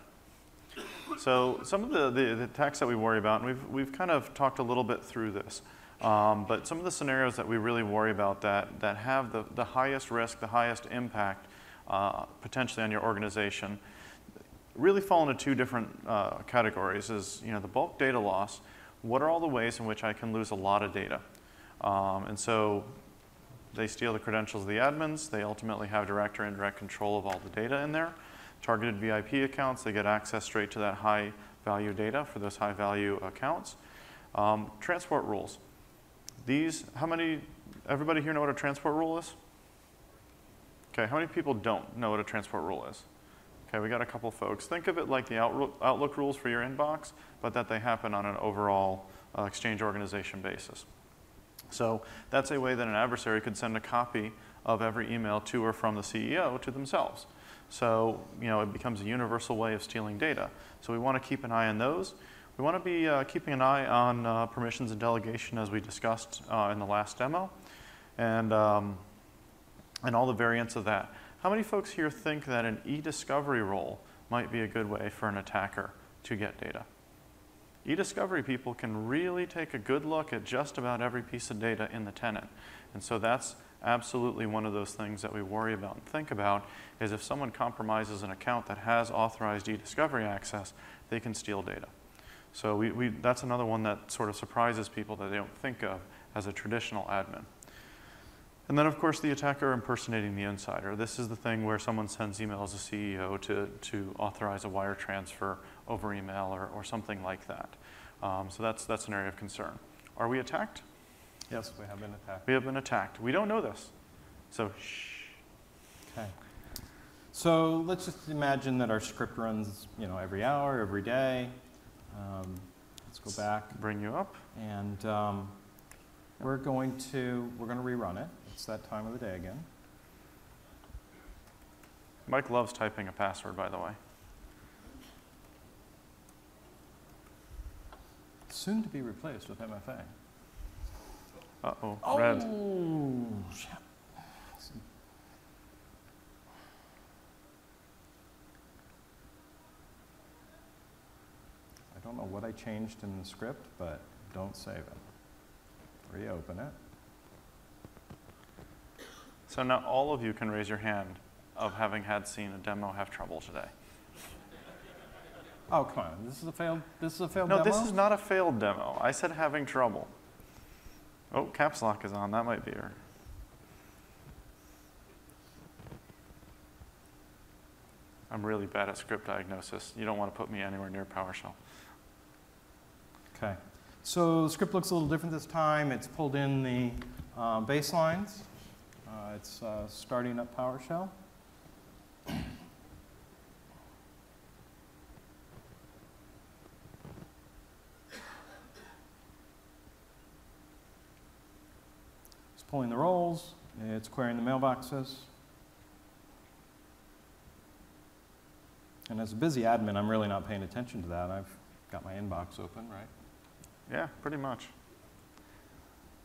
So some of the, the, the attacks that we worry about, and we've, we've kind of talked a little bit through this, um, but some of the scenarios that we really worry about that, that have the, the highest risk, the highest impact uh, potentially on your organization, really fall into two different uh, categories. Is, you know, the bulk data loss. What are all the ways in which I can lose a lot of data? Um, and so they steal the credentials of the admins. They ultimately have direct or indirect control of all the data in there. Targeted V I P accounts, they get access straight to that high value data for those high value accounts. Um, transport rules. These, how many, everybody here know what a transport rule is? Okay, how many people don't know what a transport rule is? Okay, we got a couple folks. Think of it like the Outlook, Outlook rules for your inbox, but that they happen on an overall uh, Exchange organization basis. So that's a way that an adversary could send a copy of every email to or from the C E O to themselves. So, you know, it becomes a universal way of stealing data. So we want to keep an eye on those. We want to be uh, keeping an eye on uh, permissions and delegation, as we discussed uh, in the last demo, and, um, and all the variants of that. How many folks here think that an e-discovery role might be a good way for an attacker to get data? E-discovery people can really take a good look at just about every piece of data in the tenant. And so that's absolutely one of those things that we worry about and think about, is if someone compromises an account that has authorized e-discovery access, they can steal data. So we, we, that's another one that sort of surprises people that they don't think of as a traditional admin. And then, of course, the attacker impersonating the insider. This is the thing where someone sends email as a C E O to, to authorize a wire transfer over email or, or something like that. Um, so that's, that's an area of concern. Are we attacked? Yes, we have been attacked. We have been attacked. We don't know this. So shh. Okay. So let's just imagine that our script runs, you know, every hour, every day. Um, let's go back, Bring you up. and um, we're going to we're going to rerun it. It's that time of the day again. Mike loves typing a password, by the way. Soon to be replaced with M F A. Uh-oh, Oh, red. shit. I don't know what I changed in the script, but don't save it. Reopen it. So now all of you can raise your hand of having had seen a demo have trouble today. Oh, come on. This is a failed, this is a failed No, demo? this is not a failed demo. I said having trouble. Oh, caps lock is on. That might be her. I'm really bad at script diagnosis. You don't want to put me anywhere near PowerShell. Okay. So the script looks a little different this time. It's pulled in the uh, baselines. Uh, it's uh, starting up PowerShell. It's pulling the roles. It's querying the mailboxes. And as a busy admin, I'm really not paying attention to that. I've got my inbox open, right? Yeah, pretty much.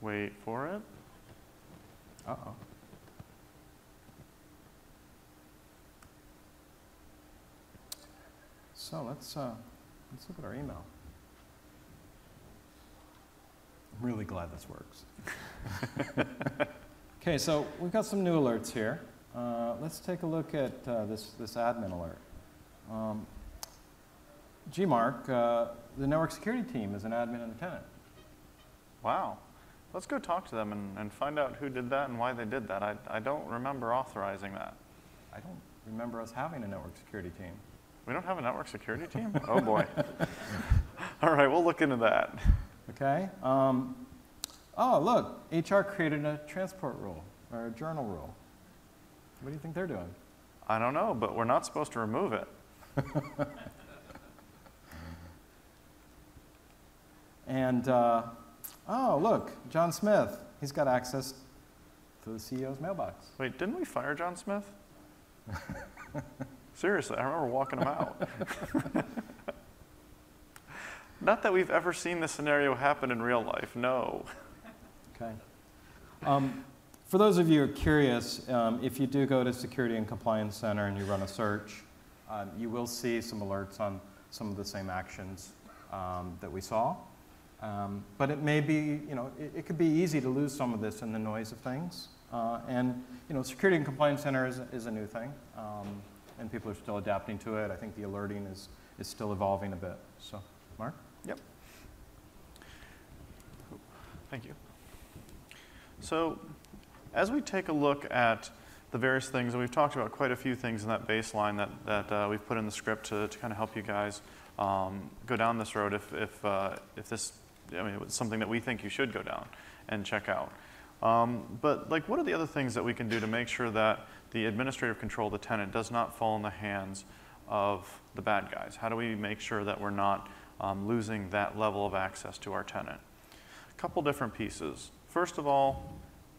Wait for it. Uh-oh. So let's, uh, let's look at our email. I'm really glad this works. Okay, so we've got some new alerts here. Uh, let's take a look at uh, this, this admin alert. Um, G Mark, uh, the network security team is an admin and a tenant. Wow. Let's go talk to them and, and find out who did that and why they did that. I, I don't remember authorizing that. I don't remember us having a network security team. We don't have a network security team? Oh boy. All right, we'll look into that. Okay. Um, oh, look, H R created a transport rule or a journal rule. What do you think they're doing? I don't know, but we're not supposed to remove it. And, uh, oh, look, John Smith. He's got access to the C E O's mailbox. Wait, didn't we fire John Smith? Seriously, I remember walking him out. Not that we've ever seen this scenario happen in real life, no. Okay. Um, for those of you who are curious, um, if you do go to Security and Compliance Center and you run a search, um, you will see some alerts on some of the same actions um, that we saw. Um, but it may be, you know, it, it could be easy to lose some of this in the noise of things. Uh, and, you know, Security and Compliance Center is, is a new thing, um, and people are still adapting to it. I think the alerting is, is still evolving a bit. So, Mark? Yep. Thank you. So, as we take a look at the various things, and we've talked about quite a few things in that baseline that, that uh, we've put in the script to, to kind of help you guys um, go down this road if, if, uh, if this, I mean, it's something that we think you should go down and check out. Um, but like, what are the other things that we can do to make sure that the administrative control of the tenant does not fall in the hands of the bad guys? How do we make sure that we're not um, losing that level of access to our tenant? A couple different pieces. First of all,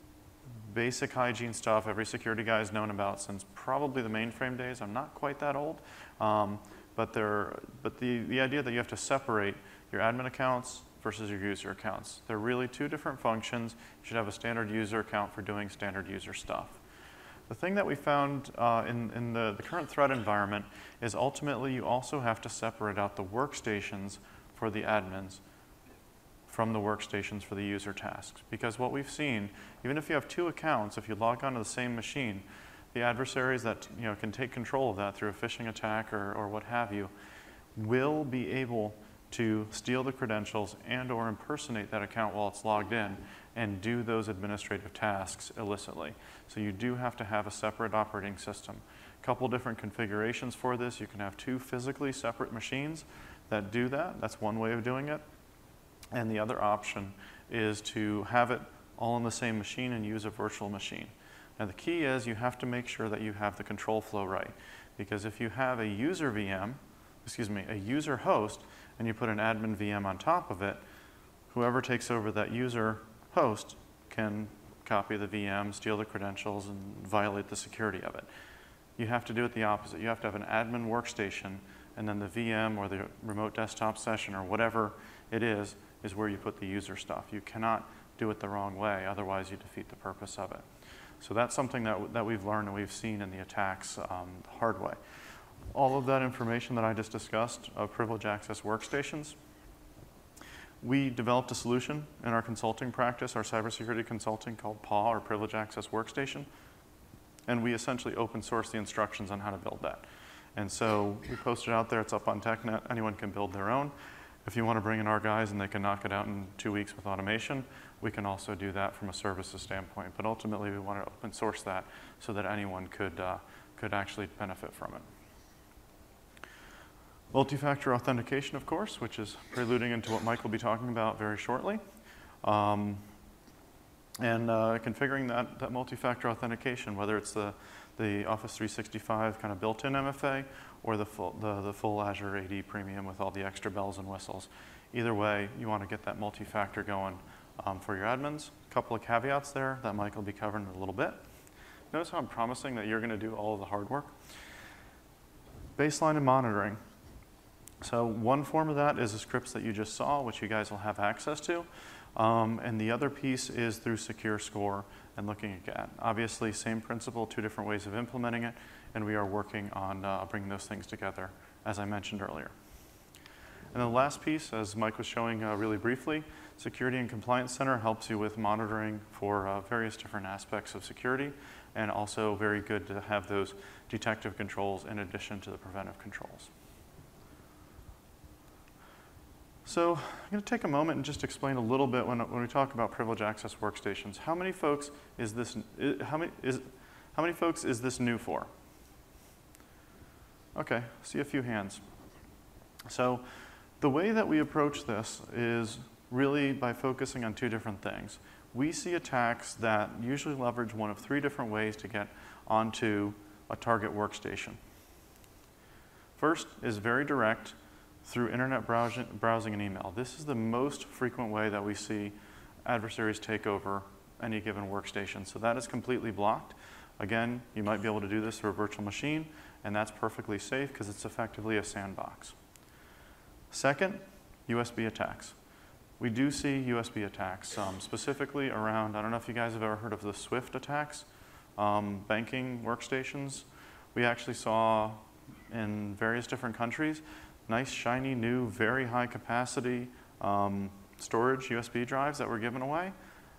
basic hygiene stuff every security guy has known about since probably the mainframe days. I'm not quite that old, um, but, there, but the, the idea that you have to separate your admin accounts versus your user accounts. They're really two different functions. You should have a standard user account for doing standard user stuff. The thing that we found uh, in, in the, the current threat environment is ultimately you also have to separate out the workstations for the admins from the workstations for the user tasks. Because what we've seen, even if you have two accounts, if you log onto the same machine, the adversaries that you know, can take control of that through a phishing attack or, or what have you, will be able to steal the credentials and or impersonate that account while it's logged in and do those administrative tasks illicitly. So you do have to have a separate operating system. A couple different configurations for this. You can have two physically separate machines that do that. That's one way of doing it. And the other option is to have it all on the same machine and use a virtual machine. Now the key is you have to make sure that you have the control flow right. Because if you have a user V M, excuse me, a user host, and you put an admin V M on top of it, whoever takes over that user host can copy the V M, steal the credentials, and violate the security of it. You have to do it the opposite. You have to have an admin workstation, and then the V M or the remote desktop session or whatever it is, is where you put the user stuff. You cannot do it the wrong way, otherwise you defeat the purpose of it. So that's something that, that we've learned and we've seen in the attacks um, the hard way. All of that information that I just discussed of privilege access workstations, we developed a solution in our consulting practice, our cybersecurity consulting called P A W, or Privilege Access Workstation, and we essentially open source the instructions on how to build that. And so we posted it out there, it's up on TechNet, anyone can build their own. If you want to bring in our guys and they can knock it out in two weeks with automation, we can also do that from a services standpoint. But ultimately, we want to open source that so that anyone could, uh, could actually benefit from it. Multi-factor authentication, of course, which is preluding into what Mike will be talking about very shortly. Um, and uh, configuring that, that multi-factor authentication, whether it's the, the Office three sixty-five kind of built-in M F A or the full, the, the full Azure A D Premium with all the extra bells and whistles. Either way, you want to get that multi-factor going um, for your admins. A couple of caveats there that Mike will be covering in a little bit. Notice how I'm promising that you're going to do all of the hard work. Baseline and monitoring. So one form of that is the scripts that you just saw, which you guys will have access to. Um, and the other piece is through Secure Score and looking at, obviously, same principle, two different ways of implementing it, and we are working on uh, bringing those things together, as I mentioned earlier. And the last piece, as Mike was showing uh, really briefly, Security and Compliance Center helps you with monitoring for uh, various different aspects of security, and also very good to have those detective controls in addition to the preventive controls. So I'm going to take a moment and just explain a little bit when, when we talk about privileged access workstations. How many folks is this? How many is? How many folks is this new for? Okay, see a few hands. So the way that we approach this is really by focusing on two different things. We see attacks that usually leverage one of three different ways to get onto a target workstation. First is very direct, through internet browsing, browsing and email. This is the most frequent way that we see adversaries take over any given workstation. So that is completely blocked. Again, you might be able to do this through a virtual machine, and that's perfectly safe because it's effectively a sandbox. Second, U S B attacks. We do see U S B attacks, um, specifically around, I don't know if you guys have ever heard of the SWIFT attacks, um, banking workstations. We actually saw in various different countries nice, shiny, new, very high capacity um, storage U S B drives that were given away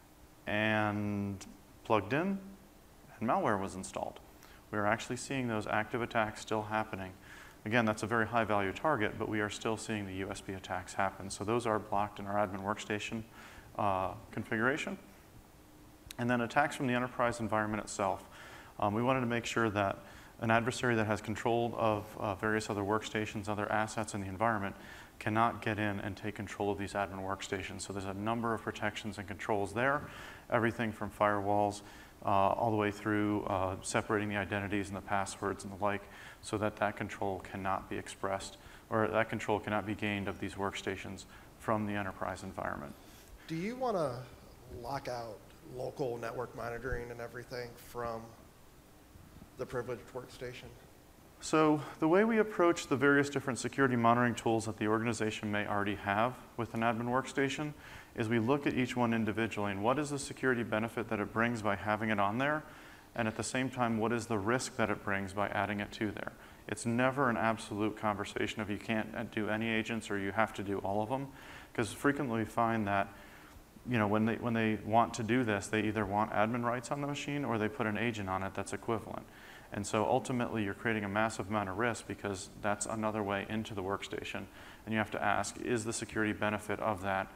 and plugged in, and malware was installed. We are actually seeing those active attacks still happening. Again, that's a very high value target, but we are still seeing the U S B attacks happen. So those are blocked in our admin workstation uh, configuration. And then attacks from the enterprise environment itself. Um, we wanted to make sure that an adversary that has control of uh, various other workstations, other assets in the environment, cannot get in and take control of these admin workstations. So there's a number of protections and controls there, everything from firewalls uh, all the way through uh, separating the identities and the passwords and the like, so that that control cannot be expressed, or that control cannot be gained of these workstations from the enterprise environment. Do you want to lock out local network monitoring and everything from the privileged workstation? So the way we approach the various different security monitoring tools that the organization may already have with an admin workstation is we look at each one individually and what is the security benefit that it brings by having it on there, and at the same time, what is the risk that it brings by adding it to there. It's never an absolute conversation of you can't do any agents or you have to do all of them, because frequently we find that you know, when they, when they want to do this, they either want admin rights on the machine or they put an agent on it that's equivalent. And so ultimately you're creating a massive amount of risk because that's another way into the workstation. And you have to ask, is the security benefit of that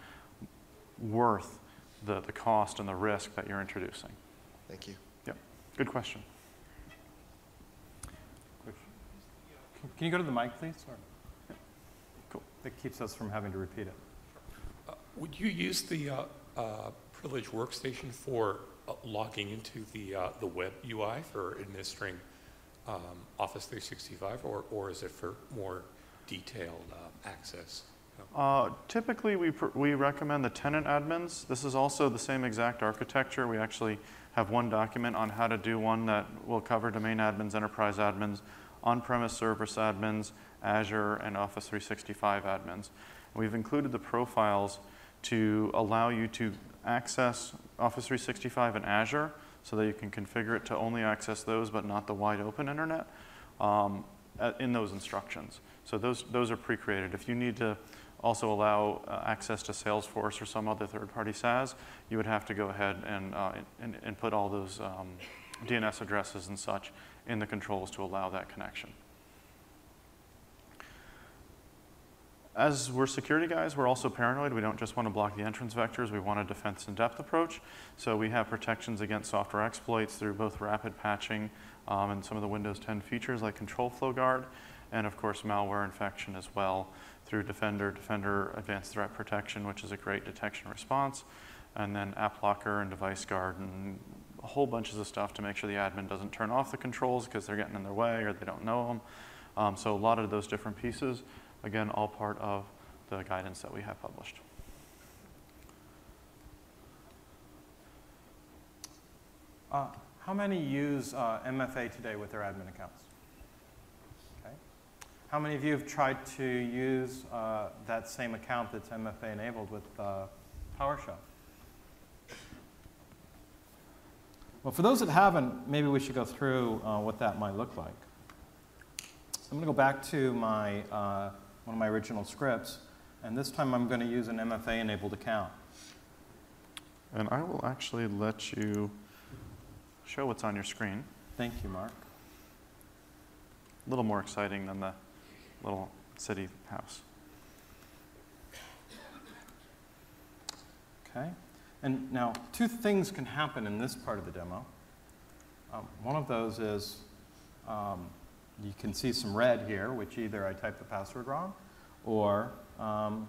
worth the, the cost and the risk that you're introducing? Thank you. Yep, good question. Can you go to the mic, please? Or Yeah. Cool. that keeps us from having to repeat it. Uh, Would you use the uh, uh, privileged workstation for uh, logging into the uh, the web U I for administering um, Office three sixty-five, or, or is it for more detailed uh, access? Uh, typically, we, pr we recommend the tenant admins. This is also the same exact architecture. We actually have one document on how to do one that will cover domain admins, enterprise admins, on-premise service admins, Azure, and Office three sixty-five admins. We've included the profiles to allow you to access Office three sixty-five and Azure so that you can configure it to only access those but not the wide open internet um, in those instructions. So those, those are pre-created. If you need to also allow uh, access to Salesforce or some other third-party SaaS, you would have to go ahead and, uh, and, and put all those um, D N S addresses and such in the controls to allow that connection. As we're security guys, we're also paranoid. We don't just want to block the entrance vectors. We want a defense in depth approach. So we have protections against software exploits through both rapid patching um, and some of the Windows ten features like Control Flow Guard, and of course malware infection as well through Defender, Defender Advanced Threat Protection, which is a great detection response, and then App Locker and Device Guard and a whole bunches of stuff to make sure the admin doesn't turn off the controls because they're getting in their way or they don't know them. Um, so a lot of those different pieces, again, all part of the guidance that we have published. Uh, how many use uh, M F A today with their admin accounts? Okay. How many of you have tried to use uh, that same account that's M F A enabled with uh, PowerShell? Well, for those that haven't, maybe we should go through uh, what that might look like. I'm going to go back to my, uh, one of my original scripts, and this time I'm going to use an M F A-enabled account. And I will actually let you show what's on your screen. Thank you, Mark. A little more exciting than the little city house. Okay. And now, two things can happen in this part of the demo. Um, one of those is um, you can see some red here, which either I typed the password wrong or um,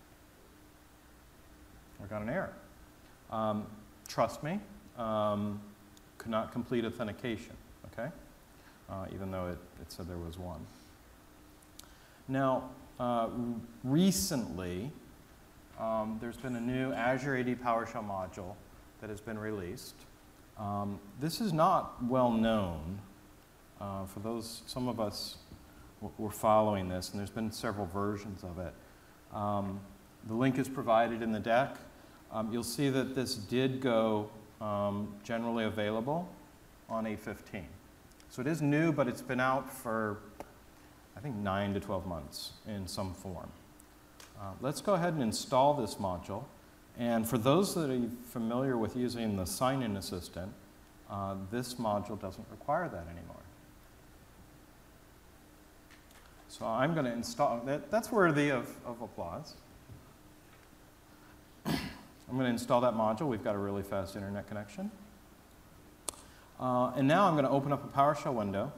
I got an error. Um, trust me, um, could not complete authentication, okay? Uh, even though it, it said there was one. Now, uh, recently, um, there's been a new Azure A D PowerShell module that has been released. Um, this is not well known. Uh, for those, some of us were following this, and there's been several versions of it. Um, the link is provided in the deck. Um, you'll see that this did go um, generally available on eight fifteen. So it is new, but it's been out for, I think, nine to twelve months in some form. Uh, let's go ahead and install this module. And for those that are familiar with using the sign-in assistant, uh, this module doesn't require that anymore. So I'm going to install, that, that's worthy of, of applause. I'm going to install that module. We've got a really fast internet connection. Uh, and now I'm going to open up a PowerShell window.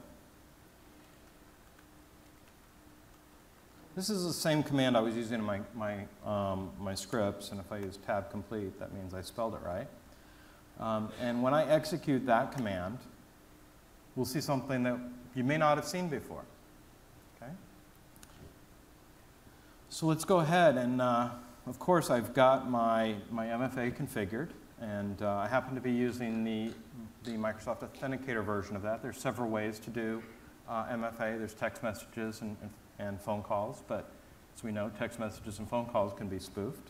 This is the same command I was using in my, my, um, my scripts, and if I use tab complete, that means I spelled it right. Um, and when I execute that command, we'll see something that you may not have seen before. Okay? So let's go ahead and, uh, of course, I've got my, my M F A configured, and uh, I happen to be using the, the Microsoft Authenticator version of that. There's several ways to do uh, M F A. There's text messages and, and and phone calls, but as we know, text messages and phone calls can be spoofed.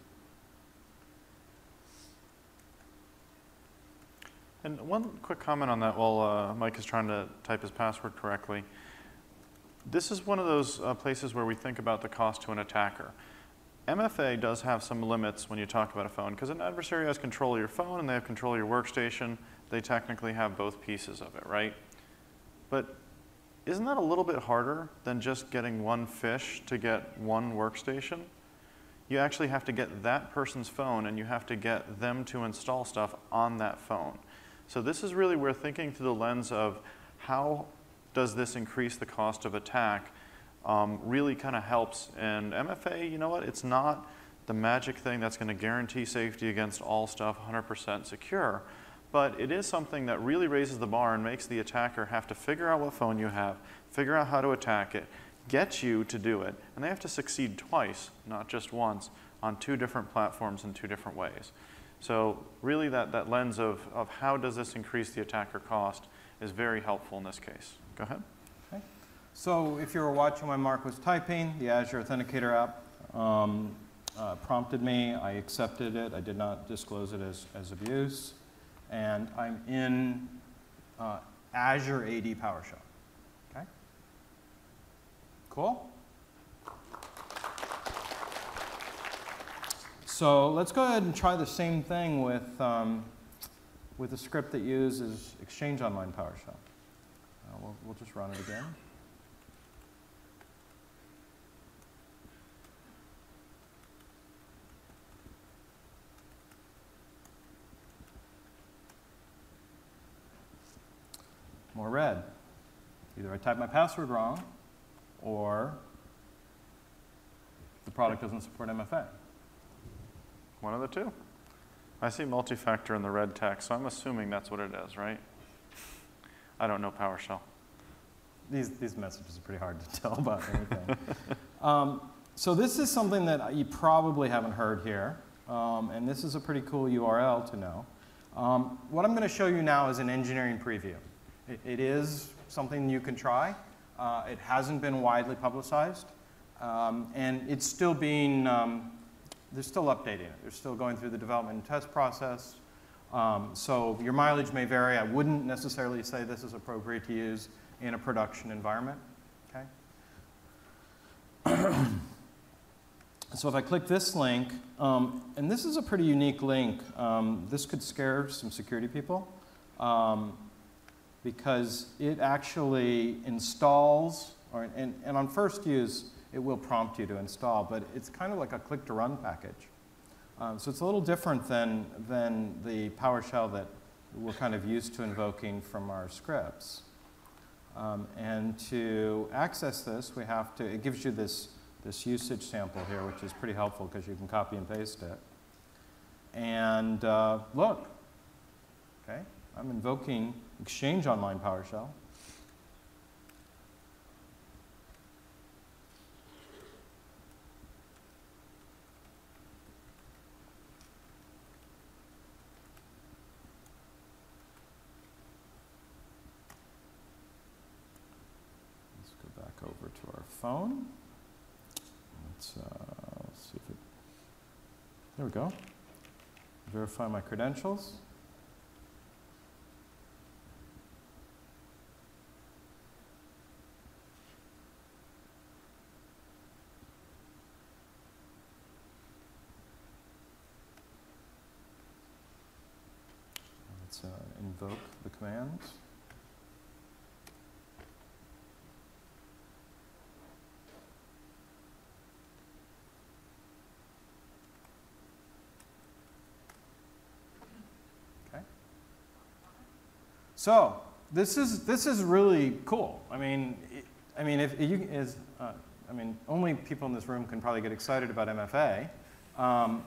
And one quick comment on that while uh, Mike is trying to type his password correctly. This is one of those uh, places where we think about the cost to an attacker. M F A does have some limits when you talk about a phone, because an adversary has control of your phone and they have control of your workstation. They technically have both pieces of it, right? But isn't that a little bit harder than just getting one fish to get one workstation? You actually have to get that person's phone, and you have to get them to install stuff on that phone. So this is really where thinking through the lens of how does this increase the cost of attack um, really kind of helps. And M F A, you know what, it's not the magic thing that's going to guarantee safety against all stuff one hundred percent secure. But it is something that really raises the bar and makes the attacker have to figure out what phone you have, figure out how to attack it, get you to do it, and they have to succeed twice, not just once, on two different platforms in two different ways. So really that, that lens of, of how does this increase the attacker cost is very helpful in this case. Go ahead. Okay. So if you were watching when Mark was typing, the Azure Authenticator app um, uh, prompted me. I accepted it. I did not disclose it as, as abuse. And I'm in uh, Azure A D PowerShell. Okay? Cool? So let's go ahead and try the same thing with, um, with a script that uses Exchange Online PowerShell. Uh, we'll, we'll just run it again. More red. Either I type my password wrong, or the product doesn't support M F A. One of the two. I see multi-factor in the red text, so I'm assuming that's what it is, right? I don't know PowerShell. These, these messages are pretty hard to tell about anything. um, so this is something that you probably haven't heard here, um, and this is a pretty cool U R L to know. Um, what I'm going to show you now is an engineering preview. It, it is something you can try. Uh, it hasn't been widely publicized, um, and it's still being, um, they're still updating it. They're still going through the development and test process. Um, so your mileage may vary. I wouldn't necessarily say this is appropriate to use in a production environment. Okay. So if I click this link, um, and this is a pretty unique link. Um, this could scare some security people um, because it actually installs, or, and, and on first use, it will prompt you to install, but it's kind of like a click-to-run package. Um, so it's a little different than, than the PowerShell that we're kind of used to invoking from our scripts. Um, and to access this, we have to, it gives you this, this usage sample here, which is pretty helpful because you can copy and paste it. And uh, look, okay, I'm invoking Exchange Online PowerShell. Over to our phone. Let's, uh, let's see if it, there we go. Verify my credentials. Let's uh, invoke the commands. So this is this is really cool. I mean, it, I mean, if you is, uh, I mean, only people in this room can probably get excited about M F A, um,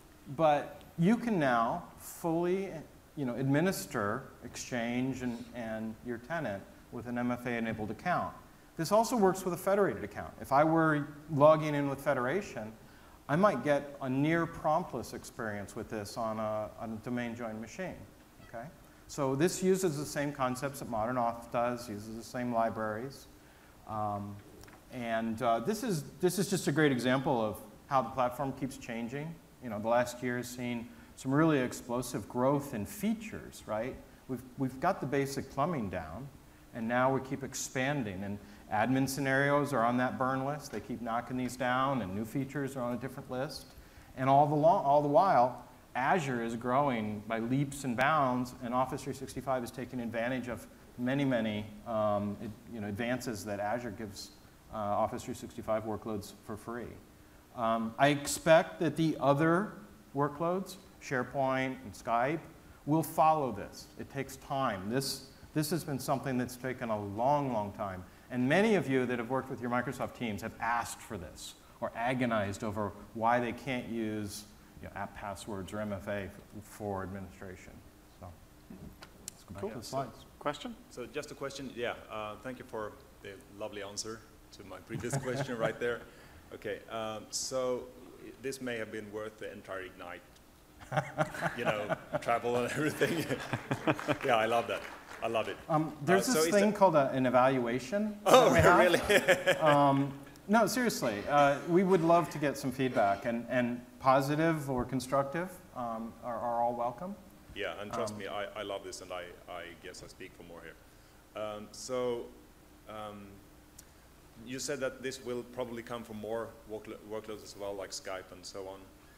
but you can now fully, you know, administer Exchange and and your tenant with an M F A-enabled account. This also works with a federated account. If I were logging in with Federation, I might get a near promptless experience with this on a, on a domain-joined machine. Okay. So this uses the same concepts that Modern Auth does, uses the same libraries. Um, and uh, this is, this is just a great example of how the platform keeps changing. You know, the last year has seen some really explosive growth in features, right? We've, we've got the basic plumbing down, and now we keep expanding. And admin scenarios are on that burn list. They keep knocking these down, and new features are on a different list. And all the, long, all the while, Azure is growing by leaps and bounds, and Office three sixty-five is taking advantage of many, many um, it, you know, advances that Azure gives uh, Office three sixty-five workloads for free. Um, I expect that the other workloads, SharePoint and Skype, will follow this. It takes time. This, this has been something that's taken a long, long time. And many of you that have worked with your Microsoft teams have asked for this or agonized over why they can't use You know, app passwords or M F A for administration. So let's go back Cool. to the slides. Question? So just a question, yeah, uh, thank you for the lovely answer to my previous question right there. Okay, um, so this may have been worth the entire Ignite, you know, travel and everything. Yeah, I love that. I love it. Um, there's Uh, so this is thing that- called a, an evaluation. Oh, that we have. really? um, no, seriously, uh, we would love to get some feedback, and, and positive or constructive um, are, are all welcome. Yeah, and trust Um, me, I, I love this, and I, I guess I speak for more here. Um, so, um, you said that this will probably come from more worklo workloads as well, like Skype and so on.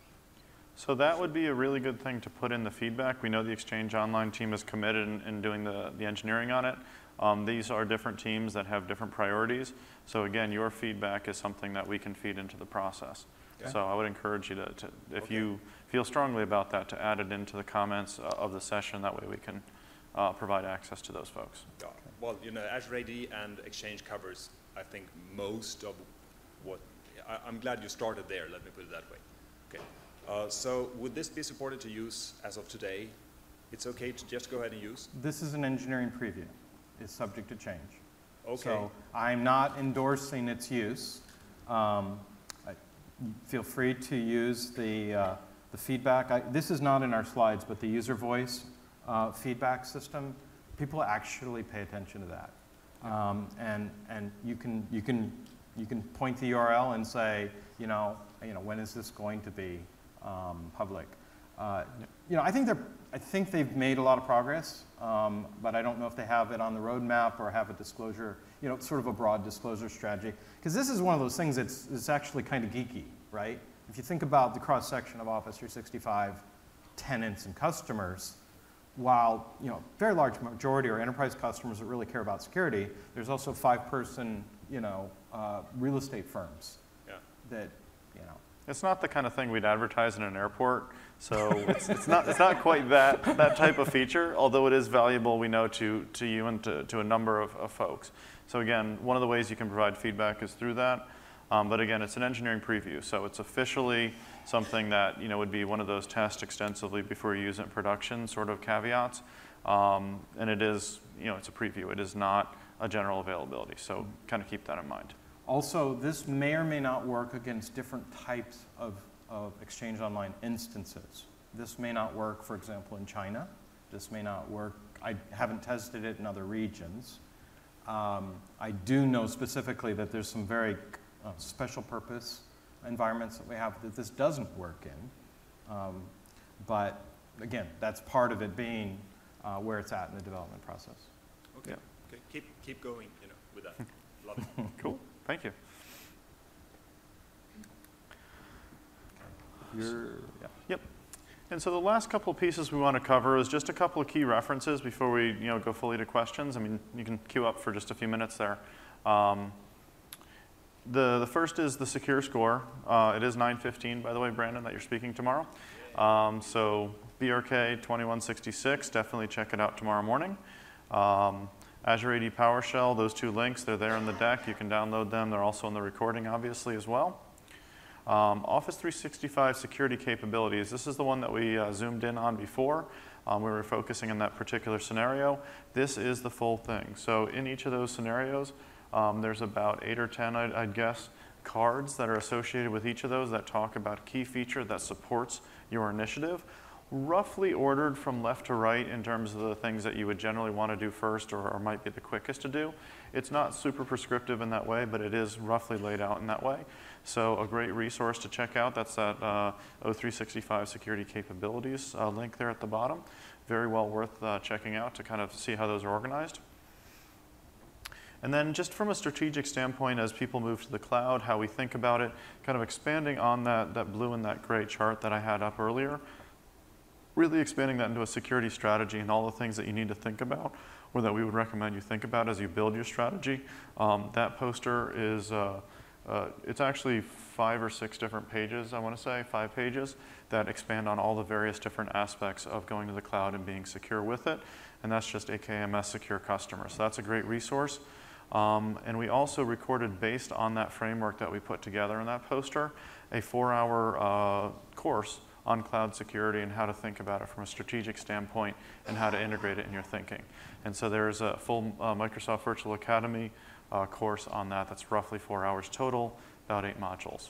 So that would be a really good thing to put in the feedback. We know the Exchange Online team is committed in, in doing the, the engineering on it. Um, these are different teams that have different priorities. So again, your feedback is something that we can feed into the process. Okay. So I would encourage you to, to if Okay. you feel strongly about that, to add it into the comments uh, of the session. That way we can uh, provide access to those folks. Yeah. Well, you know, Azure A D and Exchange covers, I think, most of what, I, I'm glad you started there, let me put it that way. Okay. Uh, so would this be supported to use as of today? It's okay to just go ahead and use? This is an engineering preview. It's subject to change. Okay. So I'm not endorsing its use. Um, I, feel free to use the, uh, the feedback. I, this is not in our slides, but the user voice uh, feedback system, people actually pay attention to that. Um, and and you, can, you, can, you can point the U R L and say, you know, you know when is this going to be um, public? Uh, you know, I think they're, I think they've made a lot of progress, um, but I don't know if they have it on the roadmap or have a disclosure, you know, sort of a broad disclosure strategy. Because this is one of those things that's, that's actually kind of geeky, right? If you think about the cross-section of Office three sixty-five tenants and customers, while, you know, very large majority are enterprise customers that really care about security, there's also five-person, you know, uh, real estate firms Yeah. that, you know. It's not the kind of thing we'd advertise in an airport, so it's, it's not it's not quite that that type of feature. Although it is valuable, we know to to you and to, to a number of, of folks. So again, one of the ways you can provide feedback is through that. Um, but again, it's an engineering preview, so it's officially something that, you know, would be one of those test extensively before you use it in production sort of caveats. Um, and it is, you know, it's a preview. It is not a general availability. So kind of keep that in mind. Also, this may or may not work against different types of, of Exchange Online instances. This may not work, for example, in China. This may not work. I haven't tested it in other regions. Um, I do know specifically that there's some very uh, special purpose environments that we have that this doesn't work in. Um, but again, that's part of it being uh, where it's at in the development process. Okay. Yeah. Okay. Keep keep going. You know, with that. Love it. Cool. Thank you. You're, yeah. Yep. And so the last couple of pieces we want to cover is just a couple of key references before we, you know, go fully to questions. I mean, you can queue up for just a few minutes there. Um, the, the first is the Secure Score. Uh, it is nine fifteen, by the way, Brandon, that you're speaking tomorrow. Um, so B R K twenty-one sixty-six, definitely check it out tomorrow morning. Um, Azure A D PowerShell, those two links, they're there in the deck. You can download them. They're also in the recording, obviously, as well. Um, Office three sixty-five security capabilities. This is the one that we uh, zoomed in on before. Um, we were focusing on that particular scenario. This is the full thing. So in each of those scenarios, um, there's about eight or ten, I'd, I'd guess, cards that are associated with each of those that talk about a key feature that supports your initiative, roughly ordered from left to right in terms of the things that you would generally want to do first or, or might be the quickest to do. It's not super prescriptive in that way, but it is roughly laid out in that way. So a great resource to check out. That's that uh, O three sixty-five security capabilities uh, link there at the bottom. Very well worth uh, checking out to kind of see how those are organized. And then just from a strategic standpoint, as people move to the cloud, how we think about it, kind of expanding on that, that blue and that gray chart that I had up earlier, really expanding that into a security strategy and all the things that you need to think about, or that we would recommend you think about as you build your strategy. Um, that poster is, uh, uh, it's actually five or six different pages, I want to say, five pages, that expand on all the various different aspects of going to the cloud and being secure with it. And that's just A K M S Secure Customer. So that's a great resource. Um, and we also recorded, based on that framework that we put together in that poster, a four-hour uh, course on cloud security and how to think about it from a strategic standpoint and how to integrate it in your thinking. And so there's a full uh, Microsoft Virtual Academy uh, course on that that's roughly four hours total, about eight modules.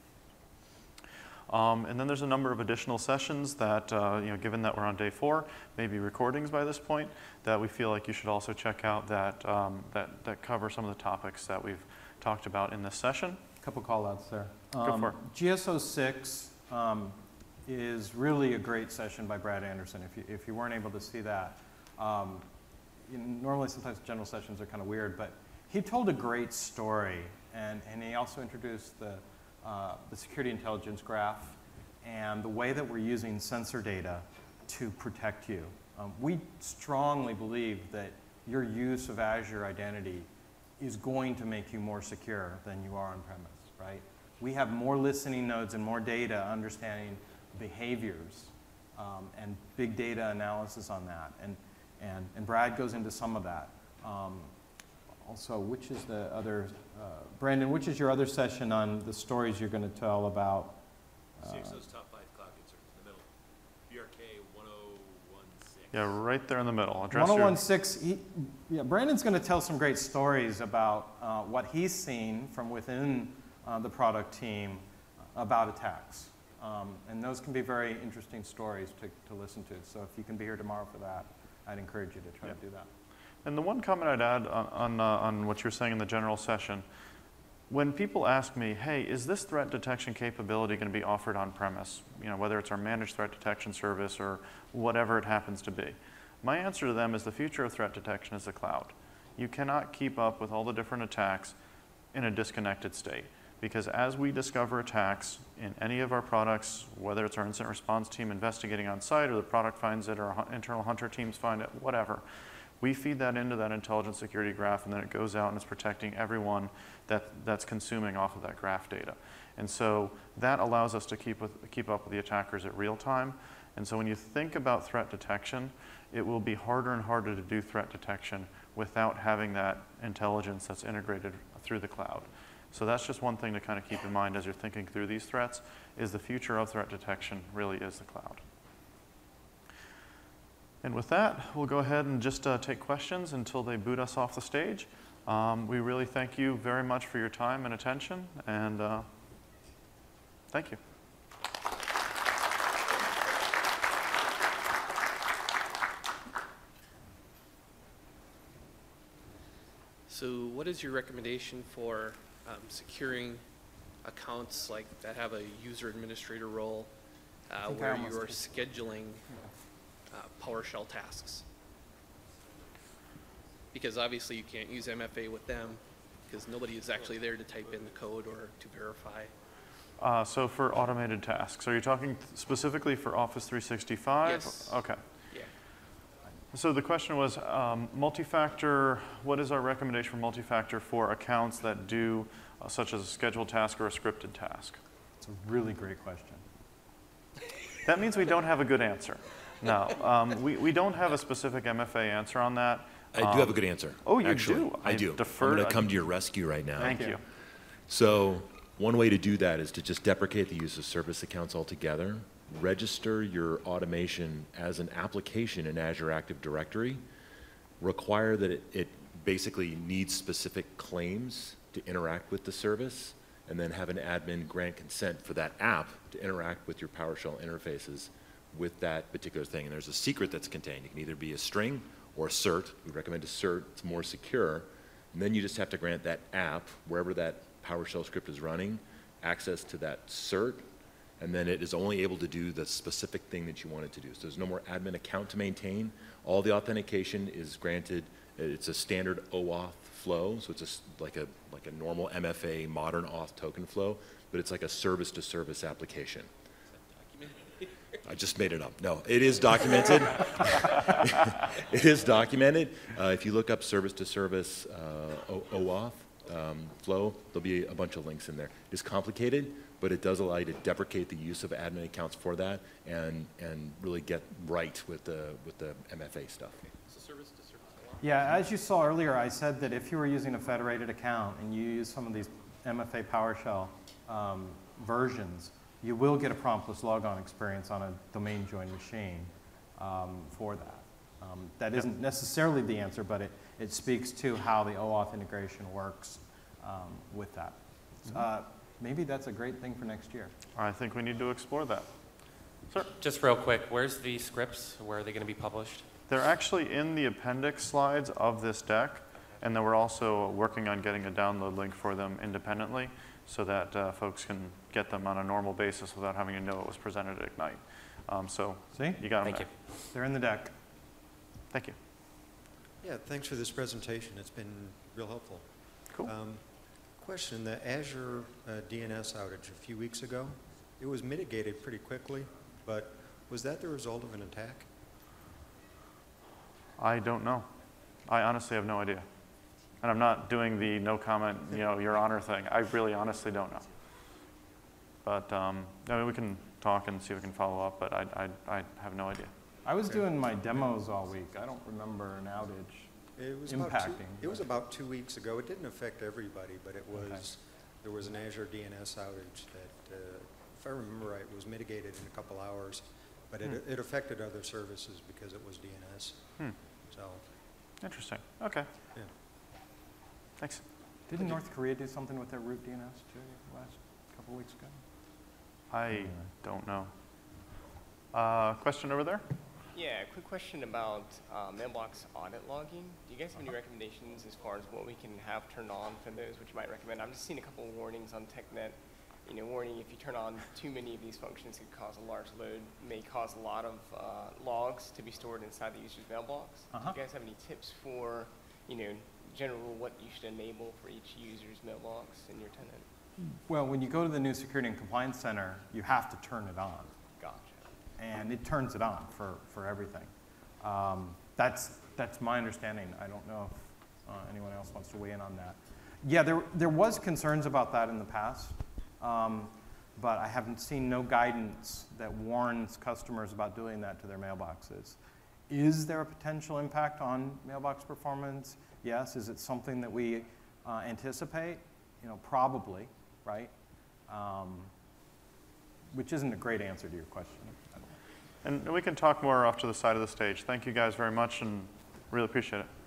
Um, and then there's a number of additional sessions that, uh, you know, given that we're on day four, maybe recordings by this point, that we feel like you should also check out that, um, that, that cover some of the topics that we've talked about in this session. A couple call outs there. Go Um, for it. G S O six um, is really a great session by Brad Anderson. If you, if you weren't able to see that, um, you know, normally sometimes general sessions are kind of weird, but he told a great story, and, and he also introduced the, uh, the security intelligence graph and the way that we're using sensor data to protect you. Um, we strongly believe that your use of Azure Identity is going to make you more secure than you are on premise, right? We have more listening nodes and more data understanding behaviors um, and big data analysis on that. And, and, and Brad goes into some of that. Um, also, which is the other, uh, Brandon, which is your other session on the stories you're going to tell about? Uh, C X O's top five cloud concerns in the middle. B R K one oh one six. Yeah, right there in the middle. Address one oh your- one six, he, yeah, Brandon's going to tell some great stories about uh, what he's seen from within uh, the product team about attacks. Um, and those can be very interesting stories to, to listen to. So if you can be here tomorrow for that, I'd encourage you to try Yeah. to do that. And the one comment I'd add on, on, uh, on what you're saying in the general session, when people ask me, hey, is this threat detection capability going to be offered on premise? You know, whether it's our managed threat detection service or whatever it happens to be. My answer to them is the future of threat detection is the cloud. You cannot keep up with all the different attacks in a disconnected state. Because as we discover attacks in any of our products, whether it's our incident response team investigating on site or the product finds it or our internal hunter teams find it, whatever, we feed that into that intelligent security graph, and then it goes out and is protecting everyone that, that's consuming off of that graph data. And so that allows us to keep, with, keep up with the attackers at real time. And so when you think about threat detection, it will be harder and harder to do threat detection without having that intelligence that's integrated through the cloud. So that's just one thing to kind of keep in mind as you're thinking through these threats, is the future of threat detection really is the cloud. And with that, we'll go ahead and just uh, take questions until they boot us off the stage. Um, we really thank you very much for your time and attention, and uh, thank you. So what is your recommendation for um, securing accounts like that have a user administrator role uh, think I where almost you are did. scheduling uh, PowerShell tasks? Because obviously you can't use M F A with them because nobody is actually there to type in the code or to verify. Uh, so for automated tasks, are you talking specifically for Office three sixty-five? Yes. Okay. Yeah. So the question was, um, multi-factor, what is our recommendation for multi-factor for accounts that do uh, such as a scheduled task or a scripted task? It's a really great question. That means we don't have a good answer. No, um, we, we don't have a specific M F A answer on that. I do Um, have a good answer. oh, you actually. do? I I do. deferred- I'm going to come to your rescue right now. Thank you. So one way to do that is to just deprecate the use of service accounts altogether. Register your automation as an application in Azure Active Directory. Require that it, it basically needs specific claims to interact with the service, and then have an admin grant consent for that app to interact with your PowerShell interfaces with that particular thing. And there's a secret that's contained. It can either be a string or a cert. We recommend a cert. It's more secure. And then you just have to grant that app, wherever that PowerShell script is running, access to that cert, and then it is only able to do the specific thing that you want it to do. So there's no more admin account to maintain. All the authentication is granted. It's a standard OAuth flow, so it's a s like a like a normal M F A modern auth token flow, but it's like a service-to-service application. I just made it up. No, it is documented. It is documented. Uh, if you look up service-to-service uh, OAuth um, flow, there'll be a bunch of links in there. It's complicated, but it does allow you to deprecate the use of admin accounts for that, and and really get right with the with the M F A stuff. So service to service a lot. Yeah, as you saw earlier, I said that if you were using a federated account and you use some of these M F A PowerShell um, versions, you will get a promptless logon experience on a domain joined machine um, for that. Um, that isn't necessarily the answer, but it, it speaks to how the OAuth integration works um, with that. Uh, maybe that's a great thing for next year. I think we need to explore that. Sir? Just real quick, where's the scripts? Where are they going to be published? They're actually in the appendix slides of this deck, and then we're also working on getting a download link for them independently so that uh, folks can get them on a normal basis without having to know it was presented at Ignite. Um, so See? you got them Thank there. you. They're in the deck. Thank you. Yeah, thanks for this presentation. It's been real helpful. Cool. Um, question, the Azure uh, D N S outage a few weeks ago, it was mitigated pretty quickly, but was that the result of an attack? I don't know. I honestly have no idea. And I'm not doing the no comment, you know, your honor thing. I really honestly don't know. But um, I mean, we can talk and see if we can follow up, but I, I, I have no idea. I was doing my demos all week. I don't remember an outage. It was about two, Impacting, it was but- about two weeks ago. It didn't affect everybody, but it was, Okay. there was an Azure D N S outage that, uh, if I remember right, was mitigated in a couple hours, but it, it affected other services because it was D N S. Hmm. So, Interesting. Okay. yeah. Thanks. Didn't North Korea do something with their root D N S too last couple weeks ago? I don't know. Uh, question over there? Yeah, quick question about uh, mailbox audit logging. Do you guys have any recommendations as far as what we can have turned on for those, which you might recommend? I'm just seeing a couple of warnings on TechNet. You know, warning if you turn on too many of these functions, it could cause a large load, may cause a lot of uh, logs to be stored inside the user's mailbox. Uh-huh. Do you guys have any tips for, you know, general what you should enable for each user's mailbox in your tenant? Well, when you go to the new Security and Compliance Center, you have to turn it on. Gotcha. And it turns it on for, for everything. Um, that's, that's my understanding. I don't know if uh, anyone else wants to weigh in on that. Yeah, there, there was concerns about that in the past, um, but I haven't seen no guidance that warns customers about doing that to their mailboxes. Is there a potential impact on mailbox performance? Yes. Is it something that we uh, anticipate? You know, probably, right? Um, which isn't a great answer to your question. And we can talk more off to the side of the stage. Thank you guys very much and really appreciate it.